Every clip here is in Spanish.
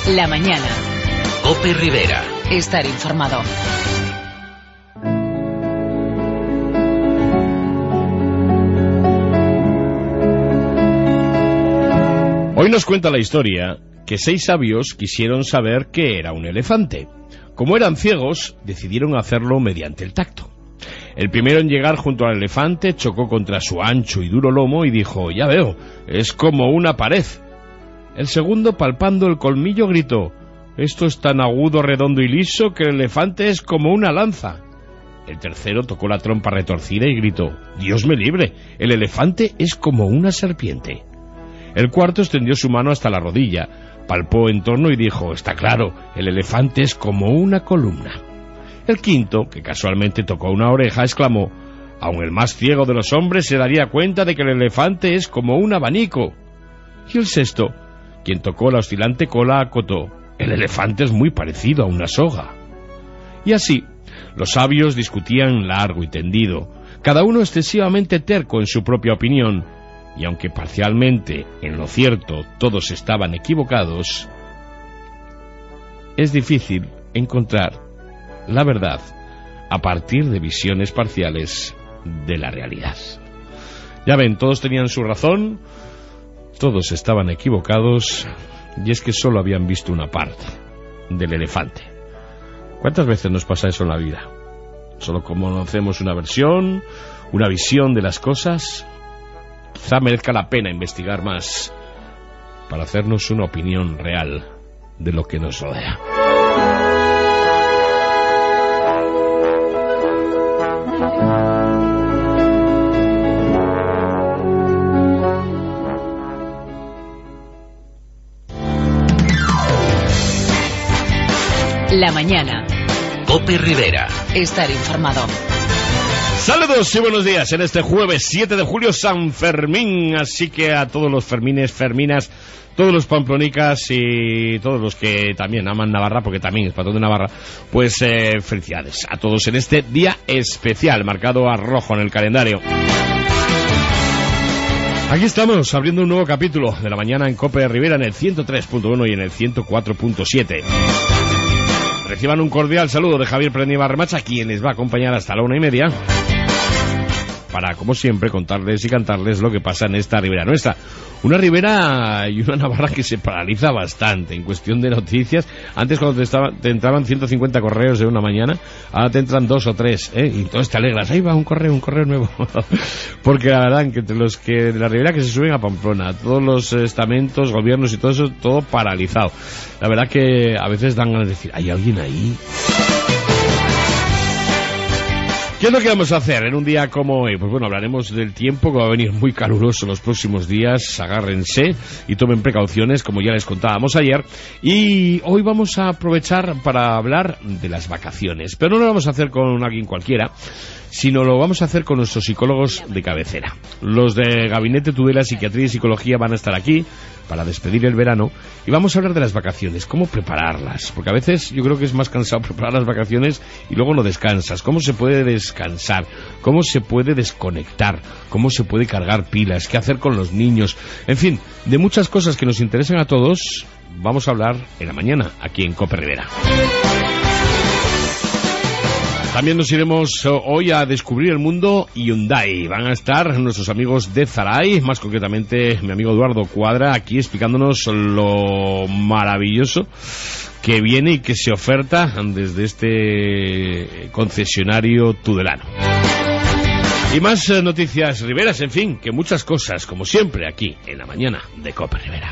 La mañana. COPE Rivera. Estar informado. Hoy nos cuenta la historia que 6 sabios quisieron saber qué era un elefante. Como eran ciegos, decidieron hacerlo mediante el tacto. El primero en llegar junto al elefante chocó contra su ancho y duro lomo y dijo: «Ya veo, es como una pared». El segundo, palpando el colmillo, gritó: «Esto es tan agudo, redondo y liso que el elefante es como una lanza». El tercero tocó la trompa retorcida y gritó: «Dios me libre, el elefante es como una serpiente». El cuarto extendió su mano hasta la rodilla, palpó en torno y dijo: «Está claro, el elefante es como una columna». El quinto, que casualmente tocó una oreja, exclamó: «Aun el más ciego de los hombres se daría cuenta de que el elefante es como un abanico». Y el sexto, quien tocó la oscilante cola, acotó: «El elefante es muy parecido a una soga». Y así, los sabios discutían largo y tendido, cada uno excesivamente terco en su propia opinión, y aunque parcialmente, en lo cierto, todos estaban equivocados, es difícil encontrar la verdad a partir de visiones parciales de la realidad. Ya ven, todos tenían su razón, todos estaban equivocados, y es que solo habían visto una parte del elefante. ¿Cuántas veces nos pasa eso en la vida? Solo conocemos una versión, una visión de las cosas. Quizá merezca la pena investigar más para hacernos una opinión real de lo que nos rodea. La mañana. COPE Rivera. Estar informado. Saludos y buenos días en este jueves 7 de julio, San Fermín. Así que a todos los fermines, ferminas, todos los pamplonicas y todos los que también aman Navarra, porque también es patrón de Navarra, pues felicidades a todos en este día especial, marcado a rojo en el calendario. Aquí estamos, abriendo un nuevo capítulo de la mañana en COPE Rivera, en el 103.1 y en el 104.7. Reciban un cordial saludo de Javier Prendiva Remacha, quien les va a acompañar hasta la 1:30, para, como siempre, contarles y cantarles lo que pasa en esta ribera nuestra. Una ribera y una Navarra que se paraliza bastante en cuestión de noticias. Antes, cuando te entraban 150 correos de una mañana, ahora te entran 2 o 3, y entonces te alegras: ahí va un correo nuevo. Porque la verdad que entre los que de la ribera que se suben a Pamplona, todos los estamentos, gobiernos y todo eso, todo paralizado. La verdad que a veces dan ganas de decir: ¿hay alguien ahí? ¿Qué es lo que vamos a hacer en un día como hoy? Pues bueno, hablaremos del tiempo, que va a venir muy caluroso los próximos días. Agárrense y tomen precauciones, como ya les contábamos ayer. Y hoy vamos a aprovechar para hablar de las vacaciones. Pero no lo vamos a hacer con alguien cualquiera, sino lo vamos a hacer con nuestros psicólogos de cabecera. Los de Gabinete Tudela, Psiquiatría y Psicología van a estar aquí para despedir el verano, y vamos a hablar de las vacaciones, cómo prepararlas, porque a veces yo creo que es más cansado preparar las vacaciones y luego no descansas. Cómo se puede descansar, cómo se puede desconectar, cómo se puede cargar pilas, qué hacer con los niños, en fin, de muchas cosas que nos interesan a todos. Vamos a hablar en la mañana aquí en COPE Rivera. También nos iremos hoy a descubrir el mundo Hyundai. Van a estar nuestros amigos de Zaray, más concretamente mi amigo Eduardo Cuadra, aquí explicándonos lo maravilloso que viene y que se oferta desde este concesionario tudelano. Y más noticias riberas, en fin, que muchas cosas, como siempre, aquí en la mañana de COPE Rivera.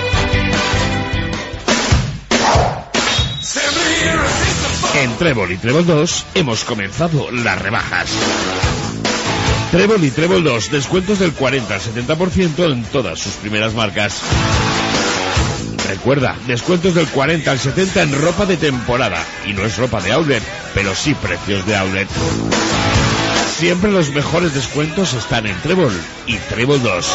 En Trébol y Trébol 2 hemos comenzado las rebajas. Trébol y Trébol 2, descuentos del 40 al 70% en todas sus primeras marcas. Recuerda, descuentos del 40 al 70% en ropa de temporada. Y no es ropa de outlet, pero sí precios de outlet. Siempre los mejores descuentos están en Trébol y Trébol 2.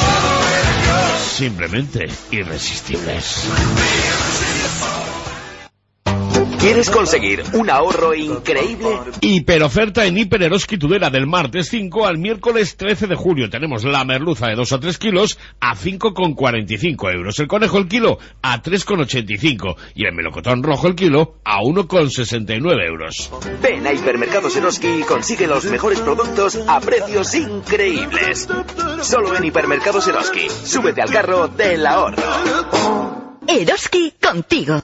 Simplemente irresistibles. ¿Quieres conseguir un ahorro increíble? Hiperoferta en Hiper Eroski Tudela del martes 5 al miércoles 13 de julio. Tenemos la merluza de 2 a 3 kilos a 5,45 euros. El conejo el kilo a 3,85 y el melocotón rojo el kilo a 1,69 euros. Ven a Hipermercados Eroski y consigue los mejores productos a precios increíbles. Solo en Hipermercados Eroski. Súbete al carro del ahorro. Eroski contigo.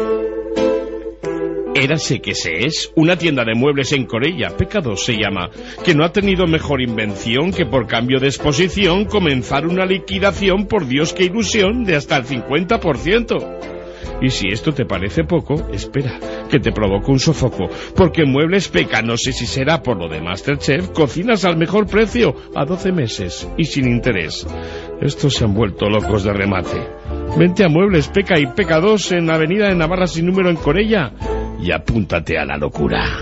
Érase que se es una tienda de muebles en Corella, Pecado se llama, que no ha tenido mejor invención que por cambio de exposición comenzar una liquidación, por Dios qué ilusión, de hasta el 50%. Y si esto te parece poco, espera, que te provoco un sofoco, porque Muebles Peca, no sé si será por lo de MasterChef, cocinas al mejor precio, a 12 meses y sin interés. Estos se han vuelto locos de remate. Vente a Muebles Peca y Peca 2 en Avenida de Navarra sin número en Corella y apúntate a la locura.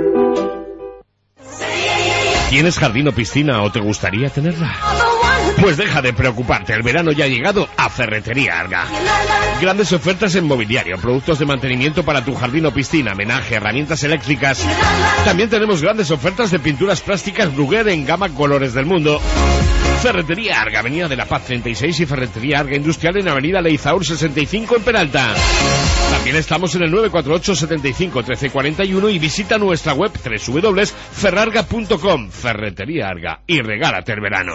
¿Tienes jardín o piscina o te gustaría tenerla? Pues deja de preocuparte, el verano ya ha llegado a Ferretería Arga. Grandes ofertas en mobiliario, productos de mantenimiento para tu jardín o piscina, menaje, herramientas eléctricas. También tenemos grandes ofertas de pinturas plásticas Bruguer en gama colores del mundo. Ferretería Arga, Avenida de la Paz 36 y Ferretería Arga Industrial en Avenida Leizaur 65 en Peralta. También estamos en el 948 75 1341 y visita nuestra web www.ferrarga.com. Ferretería Arga y regálate el verano.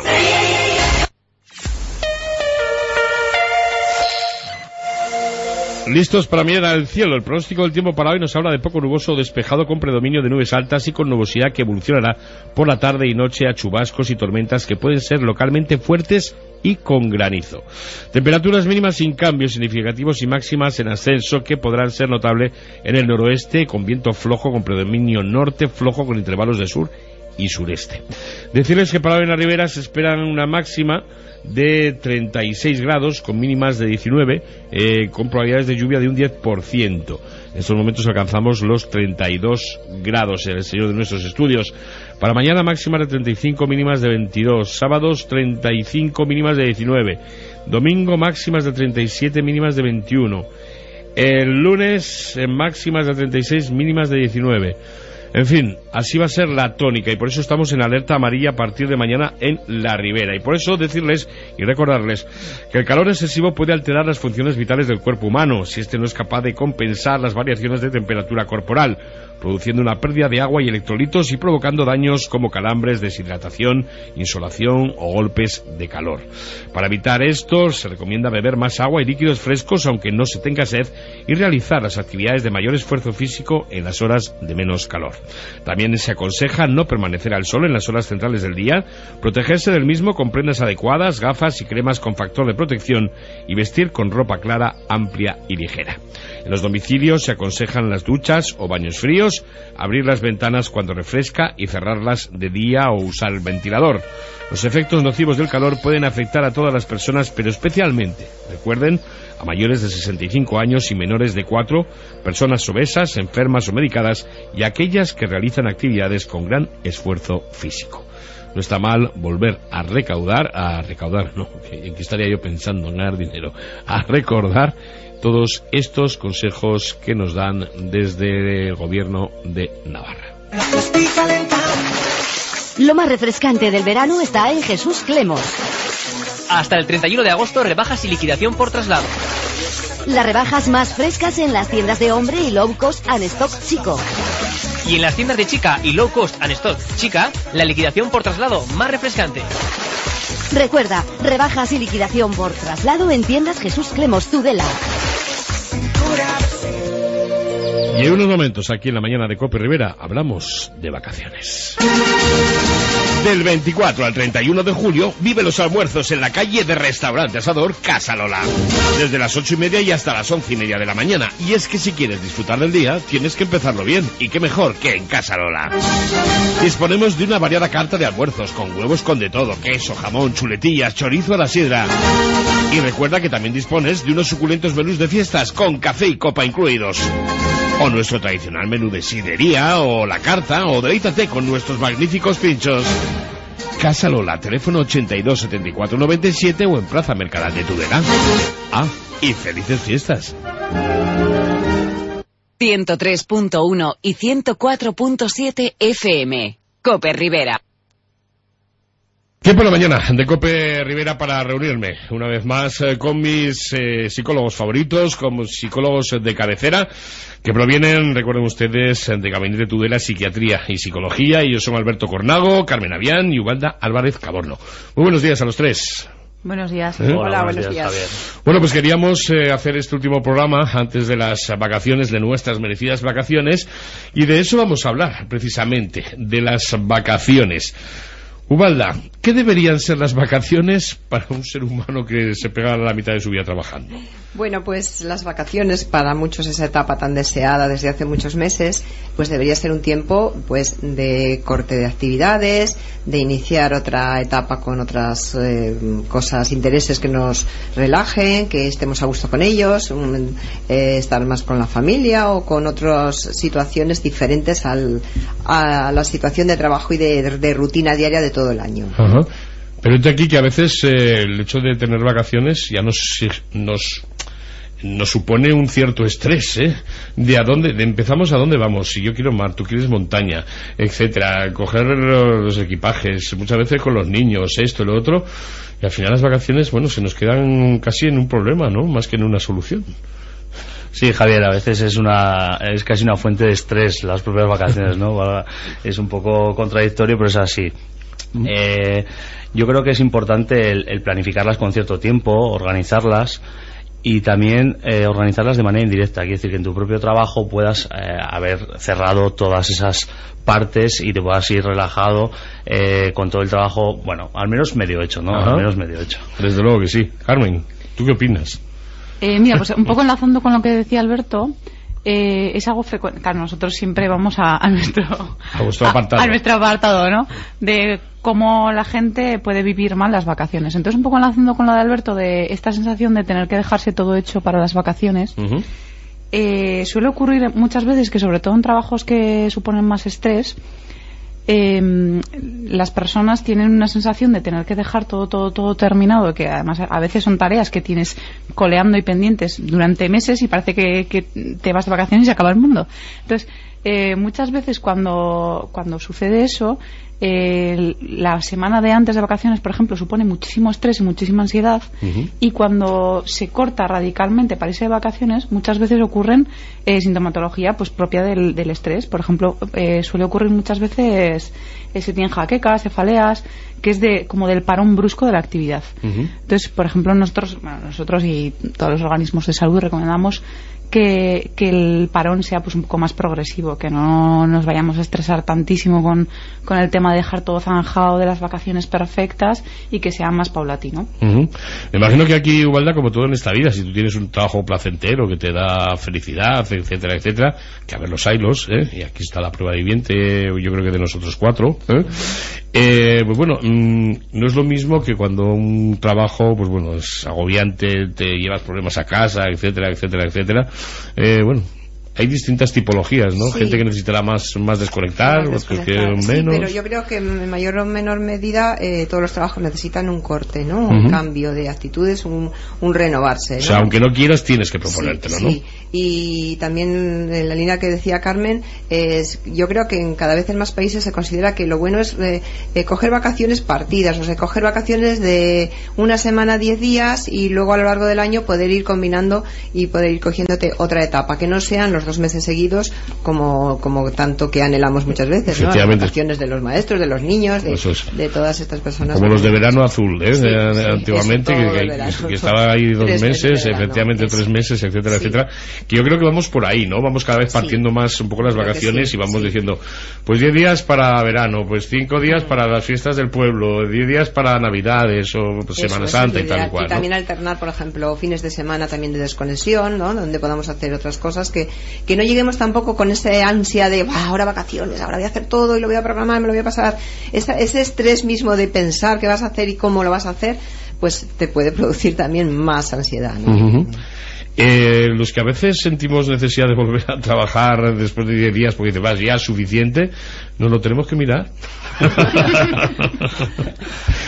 Listos para mirar al cielo. El pronóstico del tiempo para hoy nos habla de poco nuboso o despejado con predominio de nubes altas y con nubosidad que evolucionará por la tarde y noche a chubascos y tormentas que pueden ser localmente fuertes y con granizo. Temperaturas mínimas sin cambios significativos y máximas en ascenso que podrán ser notables en el noroeste con viento flojo con predominio norte flojo con intervalos de sur y sureste. Decirles que para hoy en la ribera se esperan una máxima de 36 grados con mínimas de 19 con probabilidades de lluvia de un 10%. En estos momentos alcanzamos los 32 grados en el exterior de nuestros estudios. Para mañana máximas de 35, mínimas de 22. Sábados 35, mínimas de 19. Domingo máximas de 37, mínimas de 21. El lunes máximas de 36, mínimas de 19. En fin, así va a ser la tónica y por eso estamos en alerta amarilla a partir de mañana en la ribera. Y por eso decirles y recordarles que el calor excesivo puede alterar las funciones vitales del cuerpo humano si este no es capaz de compensar las variaciones de temperatura corporal, produciendo una pérdida de agua y electrolitos y provocando daños como calambres, deshidratación, insolación o golpes de calor. Para evitar esto, se recomienda beber más agua y líquidos frescos aunque no se tenga sed y realizar las actividades de mayor esfuerzo físico en las horas de menos calor. También se aconseja no permanecer al sol en las horas centrales del día, protegerse del mismo con prendas adecuadas, gafas y cremas con factor de protección y vestir con ropa clara, amplia y ligera. En los domicilios se aconsejan las duchas o baños fríos, abrir las ventanas cuando refresca y cerrarlas de día o usar el ventilador. Los efectos nocivos del calor pueden afectar a todas las personas, pero especialmente, recuerden, a mayores de 65 años y menores de 4, personas obesas, enfermas o medicadas y aquellas que realizan actividades con gran esfuerzo físico. No está mal volver a recaudar, no, ¿en qué estaría yo pensando? En ganar dinero. A recordar todos estos consejos que nos dan desde el gobierno de Navarra. Lo más refrescante del verano está en Jesús Clemos. Hasta el 31 de agosto, rebajas y liquidación por traslado. Las rebajas más frescas en las tiendas de hombre y low cost and stock chico. Y en las tiendas de chica y low cost and stock chica, la liquidación por traslado más refrescante. Recuerda, rebajas y liquidación por traslado en tiendas Jesús Clemos Tudela. Y en unos momentos, aquí en la mañana de Cope Rivera, hablamos de vacaciones. Del 24 al 31 de julio, vive los almuerzos en la calle de Restaurante Asador Casa Lola. Desde las 8:30 y hasta las 11:30 de la mañana. Y es que si quieres disfrutar del día, tienes que empezarlo bien. Y qué mejor que en Casa Lola. Disponemos de una variada carta de almuerzos, con huevos con de todo, queso, jamón, chuletillas, chorizo a la sidra. Y recuerda que también dispones de unos suculentos menús de fiestas, con café y copa incluidos. O nuestro tradicional menú de sidería, o la carta, o deleítate con nuestros magníficos pinchos. Casa Lola, teléfono 82 74 97 o en Plaza Mercadal de Tudela. Ah, y felices fiestas. 103.1 y 104.7 FM. COPE Rivera. ¿Qué por la mañana de COPE Rivera para reunirme una vez más con mis psicólogos favoritos, con psicólogos de cabecera que provienen, recuerden ustedes, de Gabinete Tudela, Psiquiatría y Psicología. Ellos son Alberto Cornago, Carmen Avián y Ubalda Álvarez Caborno. Muy buenos días a los tres. Buenos días. Hola, buenos días. Javier. Bueno, pues queríamos hacer este último programa antes de las vacaciones, de nuestras merecidas vacaciones, y de eso vamos a hablar, precisamente, de las vacaciones. Ubalda, ¿qué deberían ser las vacaciones para un ser humano que se pega la mitad de su vida trabajando? Bueno, pues las vacaciones, para muchos esa etapa tan deseada desde hace muchos meses, pues debería ser un tiempo pues de corte de actividades, de iniciar otra etapa con otras cosas, intereses que nos relajen, que estemos a gusto con ellos, estar más con la familia o con otras situaciones diferentes a la situación de trabajo y de rutina diaria de todo el año. Ajá. Pero es de aquí que a veces el hecho de tener vacaciones ya nos supone un cierto estrés, de empezamos a dónde vamos. Si yo quiero mar, tú quieres montaña, etcétera, coger los equipajes, muchas veces con los niños, esto y lo otro, y al final las vacaciones, bueno, se nos quedan casi en un problema, ¿no? Más que en una solución. Sí, Javier, a veces es casi una fuente de estrés las propias vacaciones, ¿no? Es un poco contradictorio, pero es así. Yo creo que es importante el planificarlas con cierto tiempo, organizarlas y también organizarlas de manera indirecta. Quiere decir que en tu propio trabajo puedas haber cerrado todas esas partes y te puedas ir relajado con todo el trabajo, bueno, al menos medio hecho, ¿no? Ajá. Al menos medio hecho. Desde luego que sí. Carmen, ¿tú qué opinas? Mira, pues un poco enlazando con lo que decía Alberto, es algo frecuente. Claro, nosotros siempre vamos a nuestro apartado. A nuestro apartado, ¿no? De cómo la gente puede vivir mal las vacaciones. Entonces, un poco enlazando con lo de Alberto, de esta sensación de tener que dejarse todo hecho para las vacaciones, suele ocurrir muchas veces que, sobre todo en trabajos que suponen más estrés, las personas tienen una sensación de tener que dejar todo terminado, que además a veces son tareas que tienes coleando y pendientes durante meses y parece que te vas de vacaciones y acaba el mundo. Entonces, muchas veces cuando sucede eso, la semana de antes de vacaciones, por ejemplo, supone muchísimo estrés y muchísima ansiedad, y cuando se corta radicalmente para irse de vacaciones, muchas veces ocurren sintomatología pues propia del estrés. Por ejemplo, suele ocurrir muchas veces se tienen jaquecas, cefaleas, que es como del parón brusco de la actividad. Entonces, por ejemplo, nosotros y todos los organismos de salud recomendamos que el parón sea pues un poco más progresivo, que no nos vayamos a estresar tantísimo con el tema de dejar todo zanjado de las vacaciones perfectas y que sea más paulatino. Me imagino que aquí, Ubalda, como todo en esta vida, si tú tienes un trabajo placentero que te da felicidad, etcétera, etcétera, que a ver los haylos, y aquí está la prueba viviente, yo creo que de nosotros cuatro, pues bueno, no es lo mismo que cuando un trabajo, pues bueno, es agobiante, te llevas problemas a casa, etcétera, etcétera, etcétera. Bueno, hay distintas tipologías, ¿no? Sí. Gente que necesitará más desconectar, otros que menos. Sí, pero yo creo que en mayor o menor medida todos los trabajos necesitan un corte, ¿no? Un cambio de actitudes, un renovarse, ¿no? O sea, aunque no quieras, tienes que proponértelo, ¿no? Sí. Y también en la línea que decía Carmen, yo creo que en cada vez en más países se considera que lo bueno es coger vacaciones partidas, o sea, coger vacaciones de una semana, 10 días, y luego a lo largo del año poder ir combinando y poder ir cogiéndote otra etapa, que no sean los 2 meses seguidos como tanto que anhelamos muchas veces, ¿no? Las vacaciones de los maestros, de los niños, de todas estas personas. Como los de verano azul, sí, antiguamente, que estaba ahí 2 meses, efectivamente 3 meses, etcétera, etcétera. Que yo creo que vamos por ahí, ¿no? Vamos cada vez partiendo más un poco las vacaciones y vamos diciendo, pues 10 días para verano, pues 5 días para las fiestas del pueblo, 10 días para Navidades o pues, Semana Santa y tal y cual, ¿no? Y también alternar, por ejemplo, fines de semana también de desconexión, ¿no? Donde podamos hacer otras cosas que no lleguemos tampoco con esa ansia de ahora vacaciones, ahora voy a hacer todo y lo voy a programar, me lo voy a pasar. Ese estrés mismo de pensar qué vas a hacer y cómo lo vas a hacer, pues te puede producir también más ansiedad, ¿no? Los que a veces sentimos necesidad de volver a trabajar después de 10 días porque te vas ya suficiente, nos lo tenemos que mirar.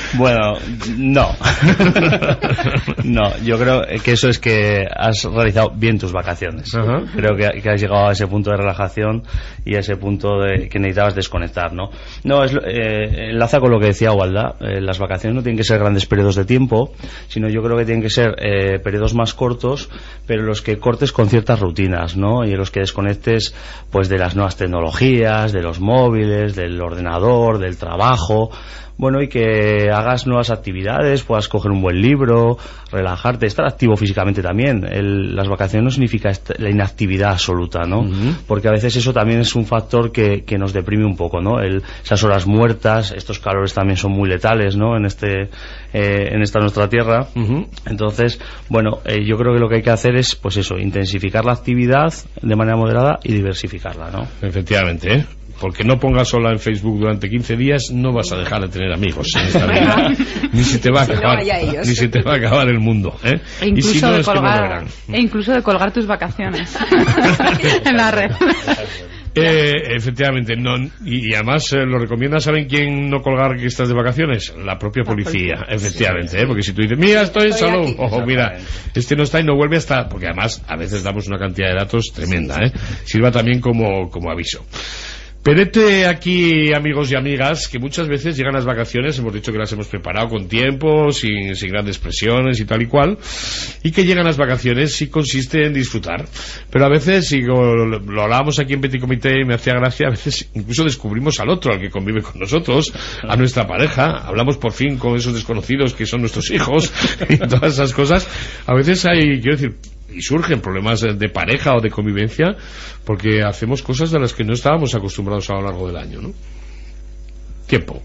Bueno, no. No, yo creo que eso es que has realizado bien tus vacaciones. Creo que has llegado a ese punto de relajación y a ese punto de que necesitabas desconectar, ¿no? No, enlaza con lo que decía Walda. Las vacaciones no tienen que ser grandes periodos de tiempo, sino yo creo que tienen que ser periodos más cortos, pero los que cortes con ciertas rutinas, ¿no? Y en los que desconectes pues de las nuevas tecnologías, de los móviles, del ordenador, del trabajo, bueno, y que hagas nuevas actividades, puedas coger un buen libro, relajarte, estar activo físicamente también. Las vacaciones no significa la inactividad absoluta, ¿no? Porque a veces eso también es un factor que nos deprime un poco, ¿no? Esas horas muertas, estos calores también son muy letales, ¿no? En esta nuestra tierra. Entonces, bueno, yo creo que lo que hay que hacer es, pues eso, intensificar la actividad de manera moderada y diversificarla, ¿no? Efectivamente, ¿eh? Porque no pongas sola en Facebook durante 15 días, no vas a dejar de tener amigos en esta vida. Ni se te va a acabar el mundo, ¿eh? Incluso de colgar tus vacaciones en la red. Efectivamente, no, y además lo recomienda, ¿saben quién no colgar que estás de vacaciones? La propia policía, efectivamente, porque si tú dices, mira, estoy en salud, ojo, mira, este no está y no vuelve hasta, porque además a veces damos una cantidad de datos tremenda, sirva también como aviso. Perete aquí, amigos y amigas, que muchas veces llegan las vacaciones, hemos dicho que las hemos preparado con tiempo, sin grandes presiones y tal y cual, y que llegan las vacaciones y consiste en disfrutar. Pero a veces, y lo hablábamos aquí en Petit Comité y me hacía gracia, a veces incluso descubrimos al otro, al que convive con nosotros, a nuestra pareja, hablamos por fin con esos desconocidos que son nuestros hijos y todas esas cosas. A veces quiero decir, y surgen problemas de pareja o de convivencia porque hacemos cosas de las que no estábamos acostumbrados a lo largo del año, ¿no? Tiempo.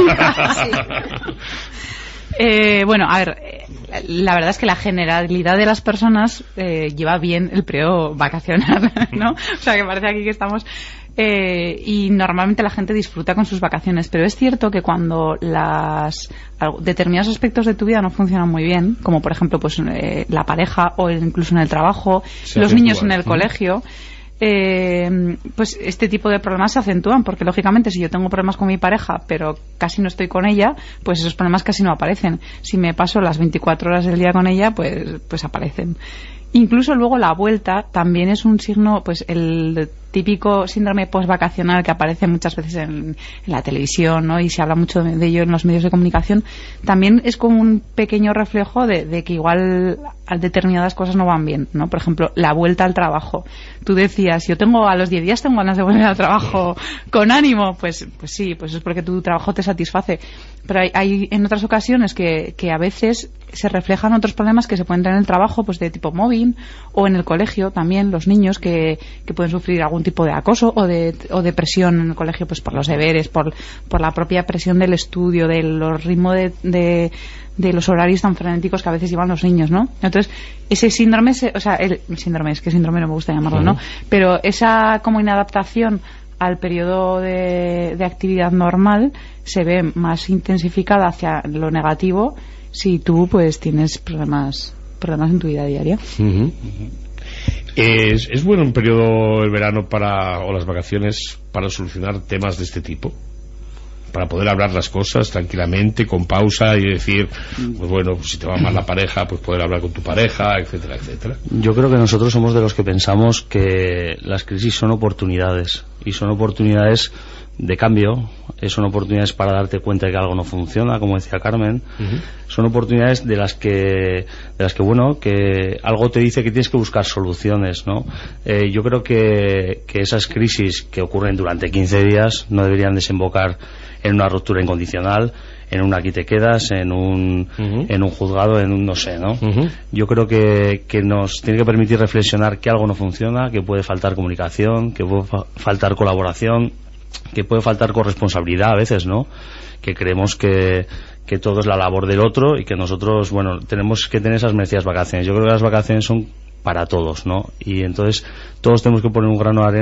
Bueno, a ver, la verdad es que la generalidad de las personas lleva bien el periodo vacacional, ¿no? O sea, que parece aquí que estamos... y normalmente la gente disfruta con sus vacaciones, pero es cierto que cuando determinados aspectos de tu vida no funcionan muy bien, como por ejemplo pues la pareja o incluso en el trabajo, los niños en el colegio, pues este tipo de problemas se acentúan, porque lógicamente si yo tengo problemas con mi pareja pero casi no estoy con ella, pues esos problemas casi no aparecen. Si me paso las 24 horas del día con ella, pues aparecen. Incluso luego la vuelta también es un signo, pues el típico síndrome postvacacional que aparece muchas veces en la televisión, ¿no? Y se habla mucho de ello en los medios de comunicación. También es como un pequeño reflejo de que igual determinadas cosas no van bien, ¿no? Por ejemplo, la vuelta al trabajo. Tú decías, yo a los 10 días tengo ganas de volver al trabajo con ánimo. Pues sí, pues es porque tu trabajo te satisface. Pero hay en otras ocasiones que a veces se reflejan otros problemas que se pueden tener en el trabajo, pues de tipo mobbing, o en el colegio también, los niños que pueden sufrir algún tipo de acoso o de presión en el colegio, pues por los deberes, por la propia presión del estudio, del ritmo de los horarios tan frenéticos que a veces llevan los niños, ¿no? Entonces, ese síndrome, síndrome no me gusta llamarlo, ¿no? Pero esa como inadaptación al periodo de actividad normal se ve más intensificada hacia lo negativo si tú pues tienes problemas en tu vida diaria. ¿Es bueno un periodo el verano o las vacaciones para solucionar temas de este tipo? Para poder hablar las cosas tranquilamente, con pausa y decir, pues bueno, pues si te va mal la pareja, pues poder hablar con tu pareja, etcétera, etcétera. Yo creo que nosotros somos de los que pensamos que las crisis son oportunidades, y son oportunidades de cambio, son oportunidades para darte cuenta de que algo no funciona, como decía Carmen. Son oportunidades de las que bueno, que algo te dice que tienes que buscar soluciones, ¿no? Yo creo que esas crisis que ocurren durante 15 días no deberían desembocar en una ruptura incondicional, en un aquí te quedas, en un juzgado, en un no sé, ¿no? Yo creo que nos tiene que permitir reflexionar que algo no funciona, que puede faltar comunicación, que puede faltar colaboración, que puede faltar corresponsabilidad a veces, ¿no? Que creemos que todo es la labor del otro y que nosotros, bueno, tenemos que tener esas merecidas vacaciones. Yo creo que las vacaciones son para todos, ¿no? Y entonces todos tenemos que poner un grano de arena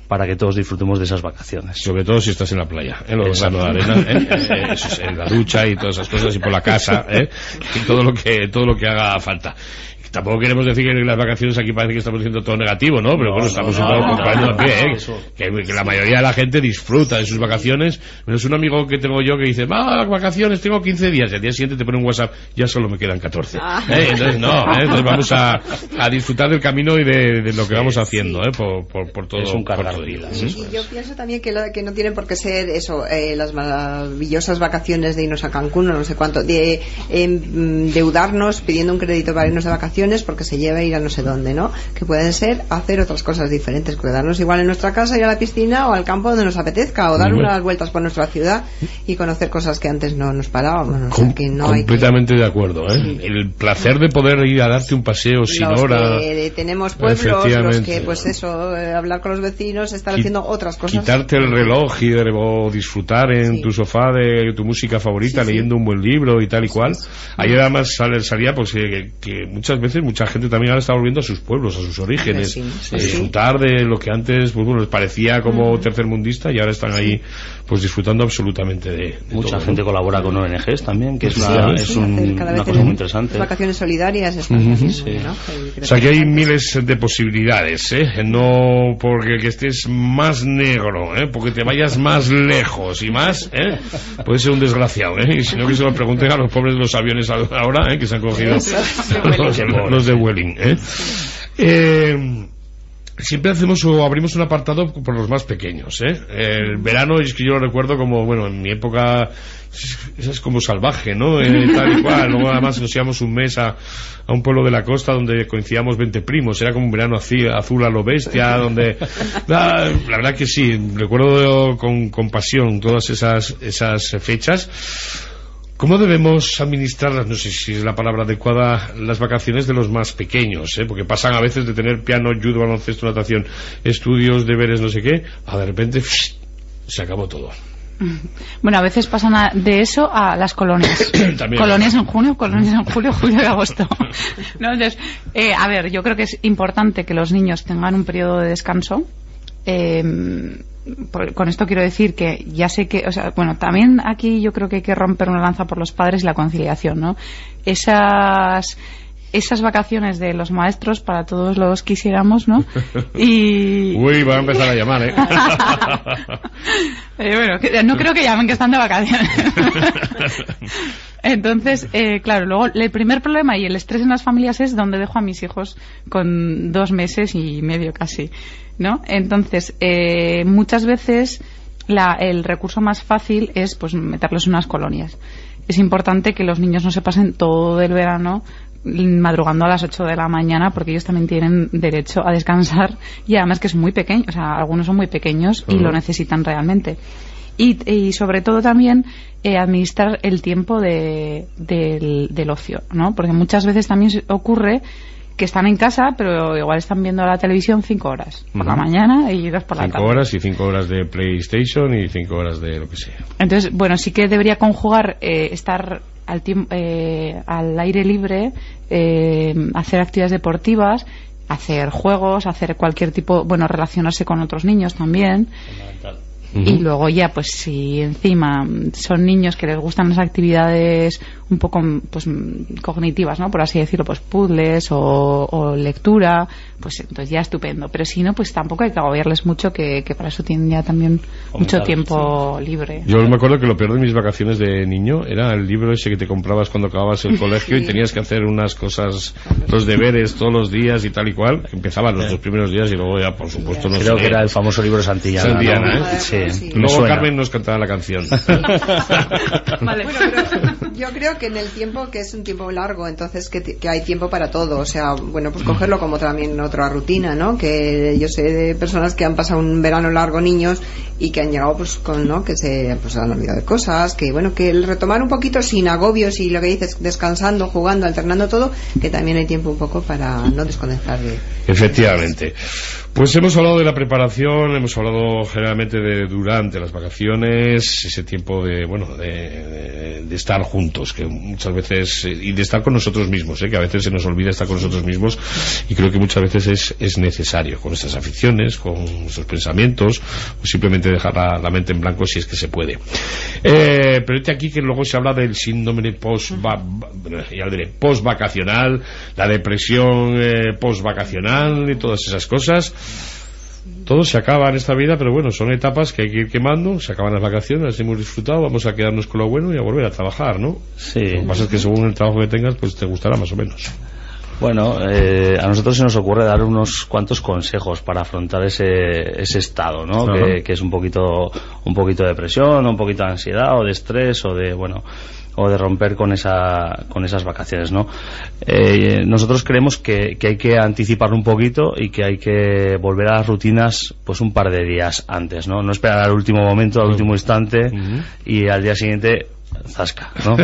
para que todos disfrutemos de esas vacaciones. Sobre todo si estás en la playa, los granos de arena, eso es, en la ducha y todas esas cosas, y por la casa, y todo lo que haga falta. Tampoco queremos decir que las vacaciones aquí parece que estamos diciendo todo negativo, ¿no? Pero bueno, estamos un poco comparando también, que la mayoría de la gente disfruta de sus vacaciones. Menos un amigo que tengo yo que dice, vacaciones, tengo 15 días, y al día siguiente te pone un WhatsApp, ya solo me quedan 14. Entonces entonces vamos a disfrutar del camino y de lo que vamos haciendo, por todo. Es un cargar pilas. Y yo pienso también que no tiene por qué ser eso, las maravillosas vacaciones de irnos a Cancún o no sé cuánto, de endeudarnos pidiendo un crédito para irnos de vacaciones porque se lleva a ir a no sé dónde, ¿no? Que pueden ser hacer otras cosas diferentes, quedarnos igual en nuestra casa, ir a la piscina o al campo donde nos apetezca, o dar unas vueltas por nuestra ciudad y conocer cosas que antes no nos parábamos. Que no completamente de acuerdo, Sí. El placer de poder ir a darte un paseo sin hora. Tenemos pueblos, los que, pues eso, hablar con los vecinos, estar haciendo otras cosas. Quitarte el reloj o disfrutar en tu sofá de tu música favorita, leyendo un buen libro y tal y cual. Ayer además salía pues que muchas veces mucha gente también ahora está volviendo a sus pueblos, a sus orígenes, a disfrutar de lo que antes pues les parecía como tercermundista, y ahora están ahí pues disfrutando absolutamente de mucha todo, gente colabora con ONGs también, que es una cosa muy interesante. Vacaciones solidarias, ¿no? O sea que hay miles de posibilidades, no porque que estés más negro, porque te vayas más lejos y más, puede ser un desgraciado, y si no, que se lo pregunten a los pobres de los aviones ahora, que se han cogido los de Vueling, siempre hacemos o abrimos un apartado por los más pequeños, el verano es que yo lo recuerdo como, bueno, en mi época es como salvaje, ¿no? Tal y cual. Luego además nos íbamos un mes a un pueblo de la costa donde coincidíamos 20 primos, era como un verano azul a lo bestia, donde la verdad que sí, recuerdo con pasión todas esas fechas. ¿Cómo debemos administrar, no sé si es la palabra adecuada, las vacaciones de los más pequeños? Porque pasan a veces de tener piano, judo, baloncesto, natación, estudios, deberes, no sé qué, a de repente se acabó todo. Bueno, a veces pasan de eso a las colonias. Colonias en junio, colonias en julio, julio y agosto. ¿No? Entonces, a ver, yo creo que es importante que los niños tengan un periodo de descanso. Con esto quiero decir que ya sé que, o sea, bueno, también aquí yo creo que hay que romper una lanza por los padres y la conciliación, ¿no? Esas vacaciones de los maestros para todos los quisiéramos, ¿no? Y uy, va a empezar a llamar, bueno, no creo que llamen, que están de vacaciones. Entonces, claro, luego el primer problema y el estrés en las familias es dónde dejo a mis hijos con 2 meses y medio casi, ¿no? Entonces, muchas veces el recurso más fácil es pues meterlos en unas colonias. Es importante que los niños no se pasen todo el verano madrugando a las 8 de la mañana, porque ellos también tienen derecho a descansar, y además que es muy pequeño, o sea, algunos son muy pequeños y lo necesitan realmente. Y sobre todo también administrar el tiempo del ocio, ¿no? Porque muchas veces también ocurre que están en casa, pero igual están viendo la televisión 5 horas por la mañana y 2 por la tarde. 5 horas y 5 horas de PlayStation y 5 horas de lo que sea. Entonces, bueno, sí que debería conjugar estar al aire libre, hacer actividades deportivas, hacer juegos, hacer cualquier tipo, bueno, relacionarse con otros niños también. Y luego ya, pues si encima son niños que les gustan las actividades un poco pues cognitivas, ¿no? Por así decirlo, pues puzzles o lectura, pues entonces ya estupendo. Pero si no, pues tampoco hay que agobiarles mucho, que para eso tienen ya también mucho tiempo libre. Yo me acuerdo que lo peor de mis vacaciones de niño era el libro ese que te comprabas cuando acababas el colegio y tenías que hacer unas cosas, los deberes todos los días y tal y cual. Empezaban los 2 primeros días y luego ya, por supuesto, no creo que era el famoso libro Santillana, ¿no? Sí. Luego Carmen nos cantaba la canción. Vale. Bueno, pero yo creo que en el tiempo, que es un tiempo largo, entonces que hay tiempo para todo, o sea, bueno, pues cogerlo como también otra rutina, ¿no? Que yo sé de personas que han pasado un verano largo, niños, y que han llegado pues con, ¿no? Que se pues han olvidado de cosas, que bueno, que el retomar un poquito sin agobios y lo que dices, descansando, jugando, alternando todo, que también hay tiempo un poco para no desconectar de... Efectivamente. Pues hemos hablado de la preparación, hemos hablado generalmente de durante las vacaciones, ese tiempo de, bueno, de estar juntos, que muchas veces, y de estar con nosotros mismos, que a veces se nos olvida estar con nosotros mismos, y creo que muchas veces es necesario, con nuestras aficiones, con nuestros pensamientos, o simplemente dejar la mente en blanco si es que se puede. Pero aquí que luego se habla del síndrome post-vacacional, la depresión post-vacacional y todas esas cosas. Todo se acaba en esta vida, pero bueno, son etapas que hay que ir quemando. Se acaban las vacaciones, las hemos disfrutado, vamos a quedarnos con lo bueno y a volver a trabajar, ¿no? Sí. Lo que pasa es que según el trabajo que tengas, pues te gustará más o menos. Bueno, a nosotros se nos ocurre dar unos cuantos consejos para afrontar ese estado, ¿no? Que es un poquito de depresión, un poquito de ansiedad o de estrés o de, bueno, o de romper con esas vacaciones, ¿no? Nosotros creemos que hay que anticiparlo un poquito y que hay que volver a las rutinas pues un par de días antes, ¿no? No esperar al último momento, al último instante y al día siguiente zasca, ¿no?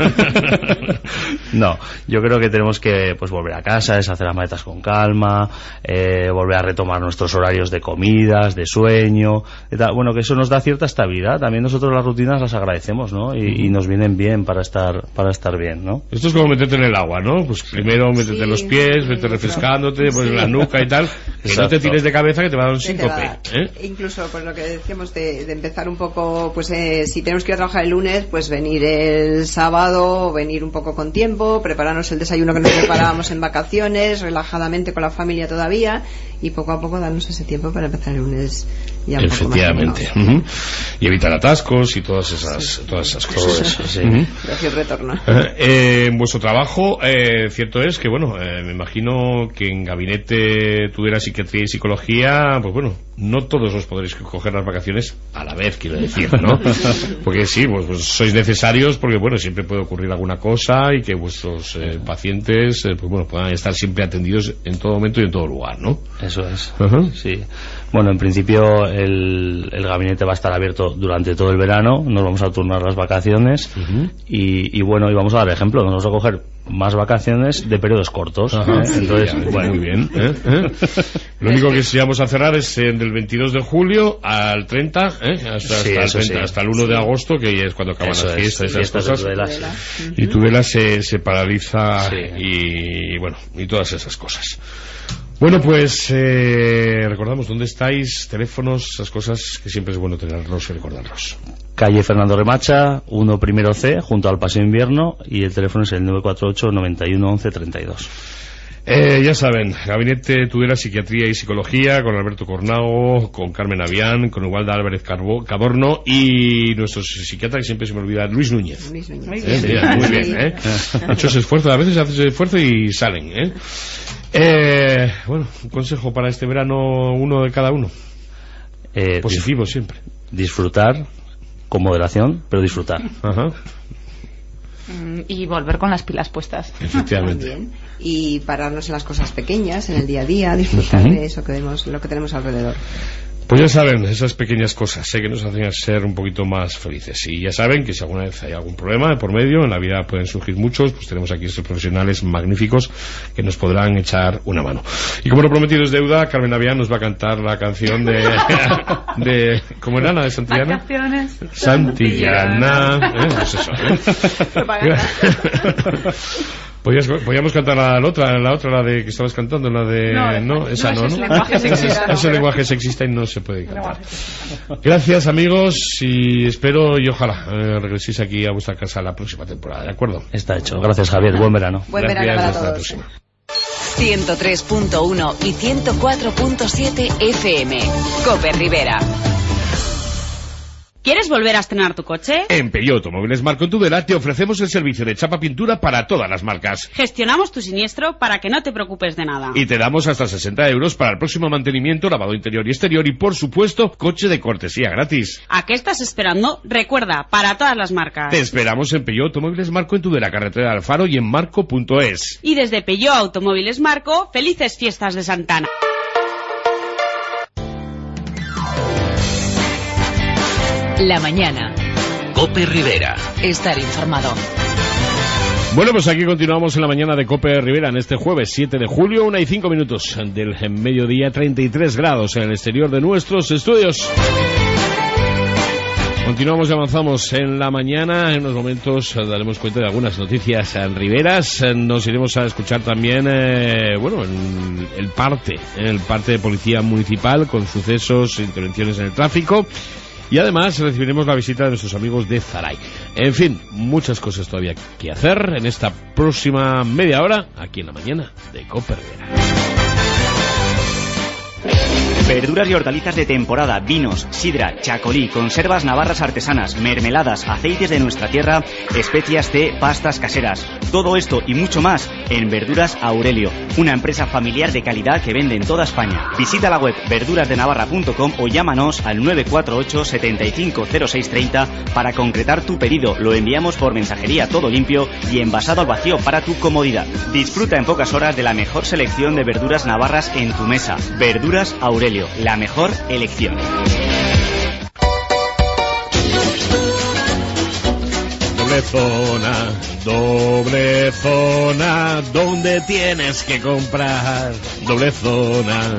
No, yo creo que tenemos que pues volver a casa, deshacer las maletas con calma, volver a retomar nuestros horarios de comidas, de sueño, de tal. Bueno, que eso nos da cierta estabilidad. También nosotros las rutinas las agradecemos, ¿no? Y nos vienen bien para estar bien, ¿no? Esto es como meterte en el agua, ¿no? Pues primero métete en los pies, vete refrescándote, pues en la nuca y tal, que no te tires de cabeza que te va a dar un síncope, Incluso pues lo que decíamos de empezar un poco, pues si tenemos que ir a trabajar el lunes, pues venir el sábado, venir un poco con tiempo, prepararnos el desayuno que nos preparábamos en vacaciones, relajadamente con la familia todavía, y poco a poco darnos ese tiempo para empezar el lunes ya un poco más. Efectivamente. Y evitar atascos y todas esas cosas. Sí. Gracias, retorno. En vuestro trabajo, cierto es que, bueno, me imagino que en Gabinete Tudela Psiquiatría y Psicología, pues bueno, no todos os podréis coger las vacaciones a la vez, quiero decir, ¿no? Porque sí, pues sois necesarios, porque bueno, siempre puede ocurrir alguna cosa y que vuestros pacientes pues bueno, puedan estar siempre atendidos en todo momento y en todo lugar, ¿no? Eso es. Sí. Bueno, en principio el gabinete va a estar abierto durante todo el verano, nos vamos a turnar las vacaciones y bueno, y vamos a dar ejemplo, nos vamos a coger más vacaciones de periodos cortos. Entonces, sí, bueno, muy bien. Lo único que sí vamos a cerrar es del 22 de julio al 30, hasta el 1 de agosto, que es cuando acaban las fiestas y esas cosas. Y Tudela se paraliza y bueno, y todas esas cosas. Bueno, pues recordamos dónde estáis, teléfonos, esas cosas que siempre es bueno tenerlos y recordarlos. Calle Fernando Remacha, 1 primero C, junto al Paseo Invierno, y el teléfono es el 948 91 11 32. Ya saben, Gabinete Tudela Psiquiatría y Psicología, con Alberto Cornago, con Carmen Avián, con Igualda Álvarez Caborno y nuestro psiquiatra, que siempre se me olvida, Luis Núñez. Muy bien. Muchos esfuerzos, a veces haces esfuerzo y salen, bueno, un consejo para este verano, uno de cada uno. Positivo siempre. Disfrutar, con moderación, pero disfrutar. Y volver con las pilas puestas. Efectivamente. También. Y pararnos en las cosas pequeñas, en el día a día, disfrutar de eso que vemos, lo que tenemos alrededor. Pues ya saben, esas pequeñas cosas que nos hacen ser un poquito más felices. Y ya saben que si alguna vez hay algún problema por medio, en la vida pueden surgir muchos, pues tenemos aquí estos profesionales magníficos que nos podrán echar una mano. Y como lo prometido es deuda, Carmen Avián nos va a cantar la canción de ¿cómo era la de Santillana? Vacaciones. Santillana. Pues eso, Podríamos cantar la otra, la de que estabas cantando, la de... No, esa no, ¿no? Ese lenguaje sexista y no se puede cantar. Gracias, amigos, y espero y ojalá regreséis aquí a vuestra casa la próxima temporada, ¿de acuerdo? Está hecho. Gracias, Javier. Buen verano. Buen verano para todos. 103.1 y 104.7 FM. Cope Rivera. ¿Quieres volver a estrenar tu coche? En Peugeot Automóviles Marco en Tudela te ofrecemos el servicio de chapa pintura para todas las marcas. Gestionamos tu siniestro para que no te preocupes de nada. Y te damos hasta 60 euros para el próximo mantenimiento, lavado interior y exterior y, por supuesto, coche de cortesía gratis. ¿A qué estás esperando? Recuerda, para todas las marcas. Te esperamos en Peugeot Automóviles Marco en Tudela, carretera de Alfaro y en marco.es. Y desde Peugeot Automóviles Marco, felices fiestas de Santana. La mañana. Cope Rivera. Estar informado. Bueno, pues aquí continuamos en la mañana de COPE Rivera en este jueves 7 de julio, 1:05 del mediodía, 33 grados en el exterior de nuestros estudios. Continuamos y avanzamos en la mañana. En unos momentos daremos cuenta de algunas noticias riberas. Nos iremos a escuchar también, en el parte de Policía Municipal con sucesos, intervenciones en el tráfico. Y además recibiremos la visita de nuestros amigos de Zaray. En fin, muchas cosas todavía que hacer en esta próxima media hora, aquí en la mañana de COPE Rivera. Verduras y hortalizas de temporada, vinos, sidra, chacolí, conservas navarras artesanas, mermeladas, aceites de nuestra tierra, especias, té, pastas caseras. Todo esto y mucho más en Verduras Aurelio, una empresa familiar de calidad que vende en toda España. Visita la web verdurasdenavarra.com o llámanos al 948 75 06 30 para concretar tu pedido. Lo enviamos por mensajería todo limpio y envasado al vacío para tu comodidad. Disfruta en pocas horas de la mejor selección de verduras navarras en tu mesa. Verduras Aurelio, la mejor elección. Doble zona, donde tienes que comprar. Doble zona,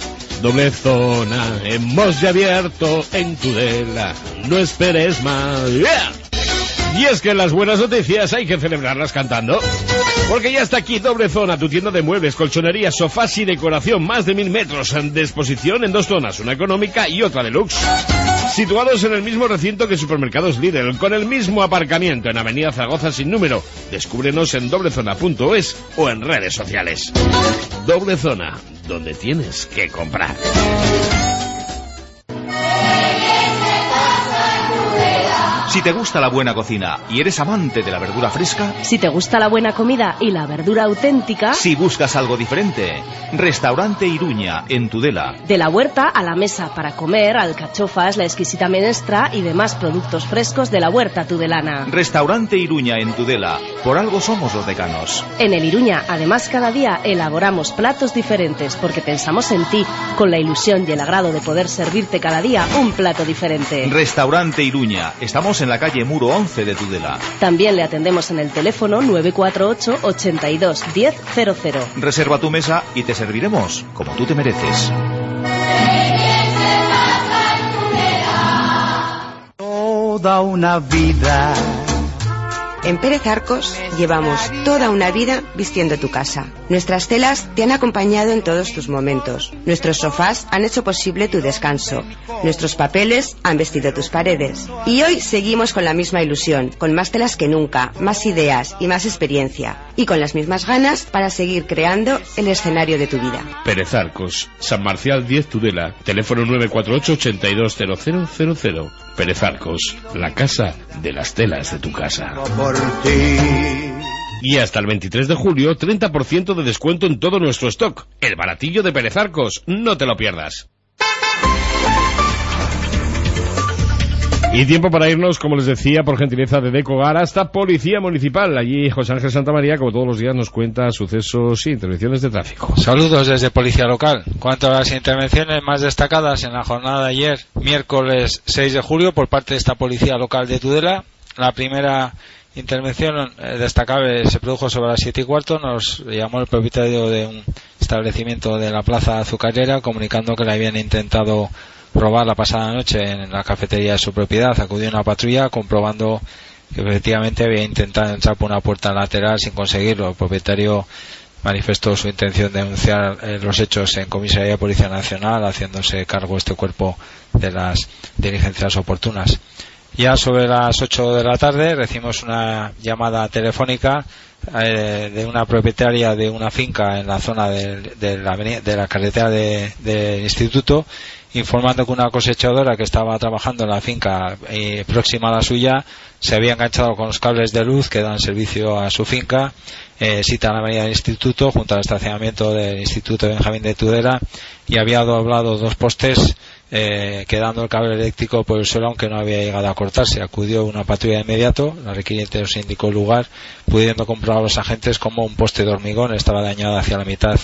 hemos ya abierto en Tudela. No esperes más. ¡Yeah! Y es que en las buenas noticias hay que celebrarlas cantando. Porque ya está aquí Doble Zona, tu tienda de muebles, colchonerías, sofás y decoración. Más de 1000 metros de exposición en 2 zonas, una económica y otra deluxe. Situados en el mismo recinto que Supermercados Lidl, con el mismo aparcamiento en Avenida Zaragoza sin número. Descúbrenos en doblezona.es o en redes sociales. Doble Zona, donde tienes que comprar. Si te gusta la buena cocina y eres amante de la verdura fresca, si te gusta la buena comida y la verdura auténtica, si buscas algo diferente, Restaurante Iruña en Tudela. De la huerta a la mesa para comer, alcachofas, la exquisita menestra y demás productos frescos de la huerta tudelana. Restaurante Iruña en Tudela, por algo somos los decanos. En el Iruña, además, cada día elaboramos platos diferentes porque pensamos en ti, con la ilusión y el agrado de poder servirte cada día un plato diferente. Restaurante Iruña, estamos en la calle Muro 11 de Tudela. También le atendemos en el teléfono 948 82 10 00. Reserva tu mesa y te serviremos como tú te mereces. Toda una vida. En Pérez Arcos llevamos toda una vida vistiendo tu casa. Nuestras telas te han acompañado en todos tus momentos. Nuestros sofás han hecho posible tu descanso. Nuestros papeles han vestido tus paredes. Y hoy seguimos con la misma ilusión, con más telas que nunca, más ideas y más experiencia. Y con las mismas ganas para seguir creando el escenario de tu vida. Pérez Arcos, San Marcial 10 Tudela, teléfono 948 82 0000. Pérez Arcos, la casa de las telas de tu casa. Y hasta el 23 de julio, 30% de descuento en todo nuestro stock. El baratillo de Pérez Arcos, no te lo pierdas. Y tiempo para irnos, como les decía, por gentileza de Decogar, hasta Policía Municipal. Allí José Ángel Santamaría, como todos los días, nos cuenta sucesos y intervenciones de tráfico. Saludos desde Policía Local. Cuanto a las intervenciones más destacadas en la jornada de ayer, miércoles 6 de julio, por parte de esta Policía Local de Tudela, la primera intervención destacable se produjo sobre las 7:15. Nos llamó el propietario de un establecimiento de la plaza azucarera comunicando que le habían intentado robar la pasada noche en la cafetería de su propiedad. Acudió una patrulla comprobando que efectivamente había intentado entrar por una puerta lateral sin conseguirlo. El propietario manifestó su intención de denunciar los hechos en Comisaría de Policía Nacional, haciéndose cargo este cuerpo de las diligencias oportunas. Ya sobre las 8 de la tarde recibimos una llamada telefónica de una propietaria de una finca en la zona de la carretera del instituto, informando que una cosechadora que estaba trabajando en la finca próxima a la suya se había enganchado con los cables de luz que dan servicio a su finca, sita en la avenida del instituto, junto al estacionamiento del Instituto Benjamín de Tudela, y había doblado 2 postes, quedando el cable eléctrico por el suelo, aunque no había llegado a cortarse. Acudió una patrulla de inmediato, la requiriente nos indicó el lugar, pudiendo comprobar los agentes como un poste de hormigón estaba dañado hacia la mitad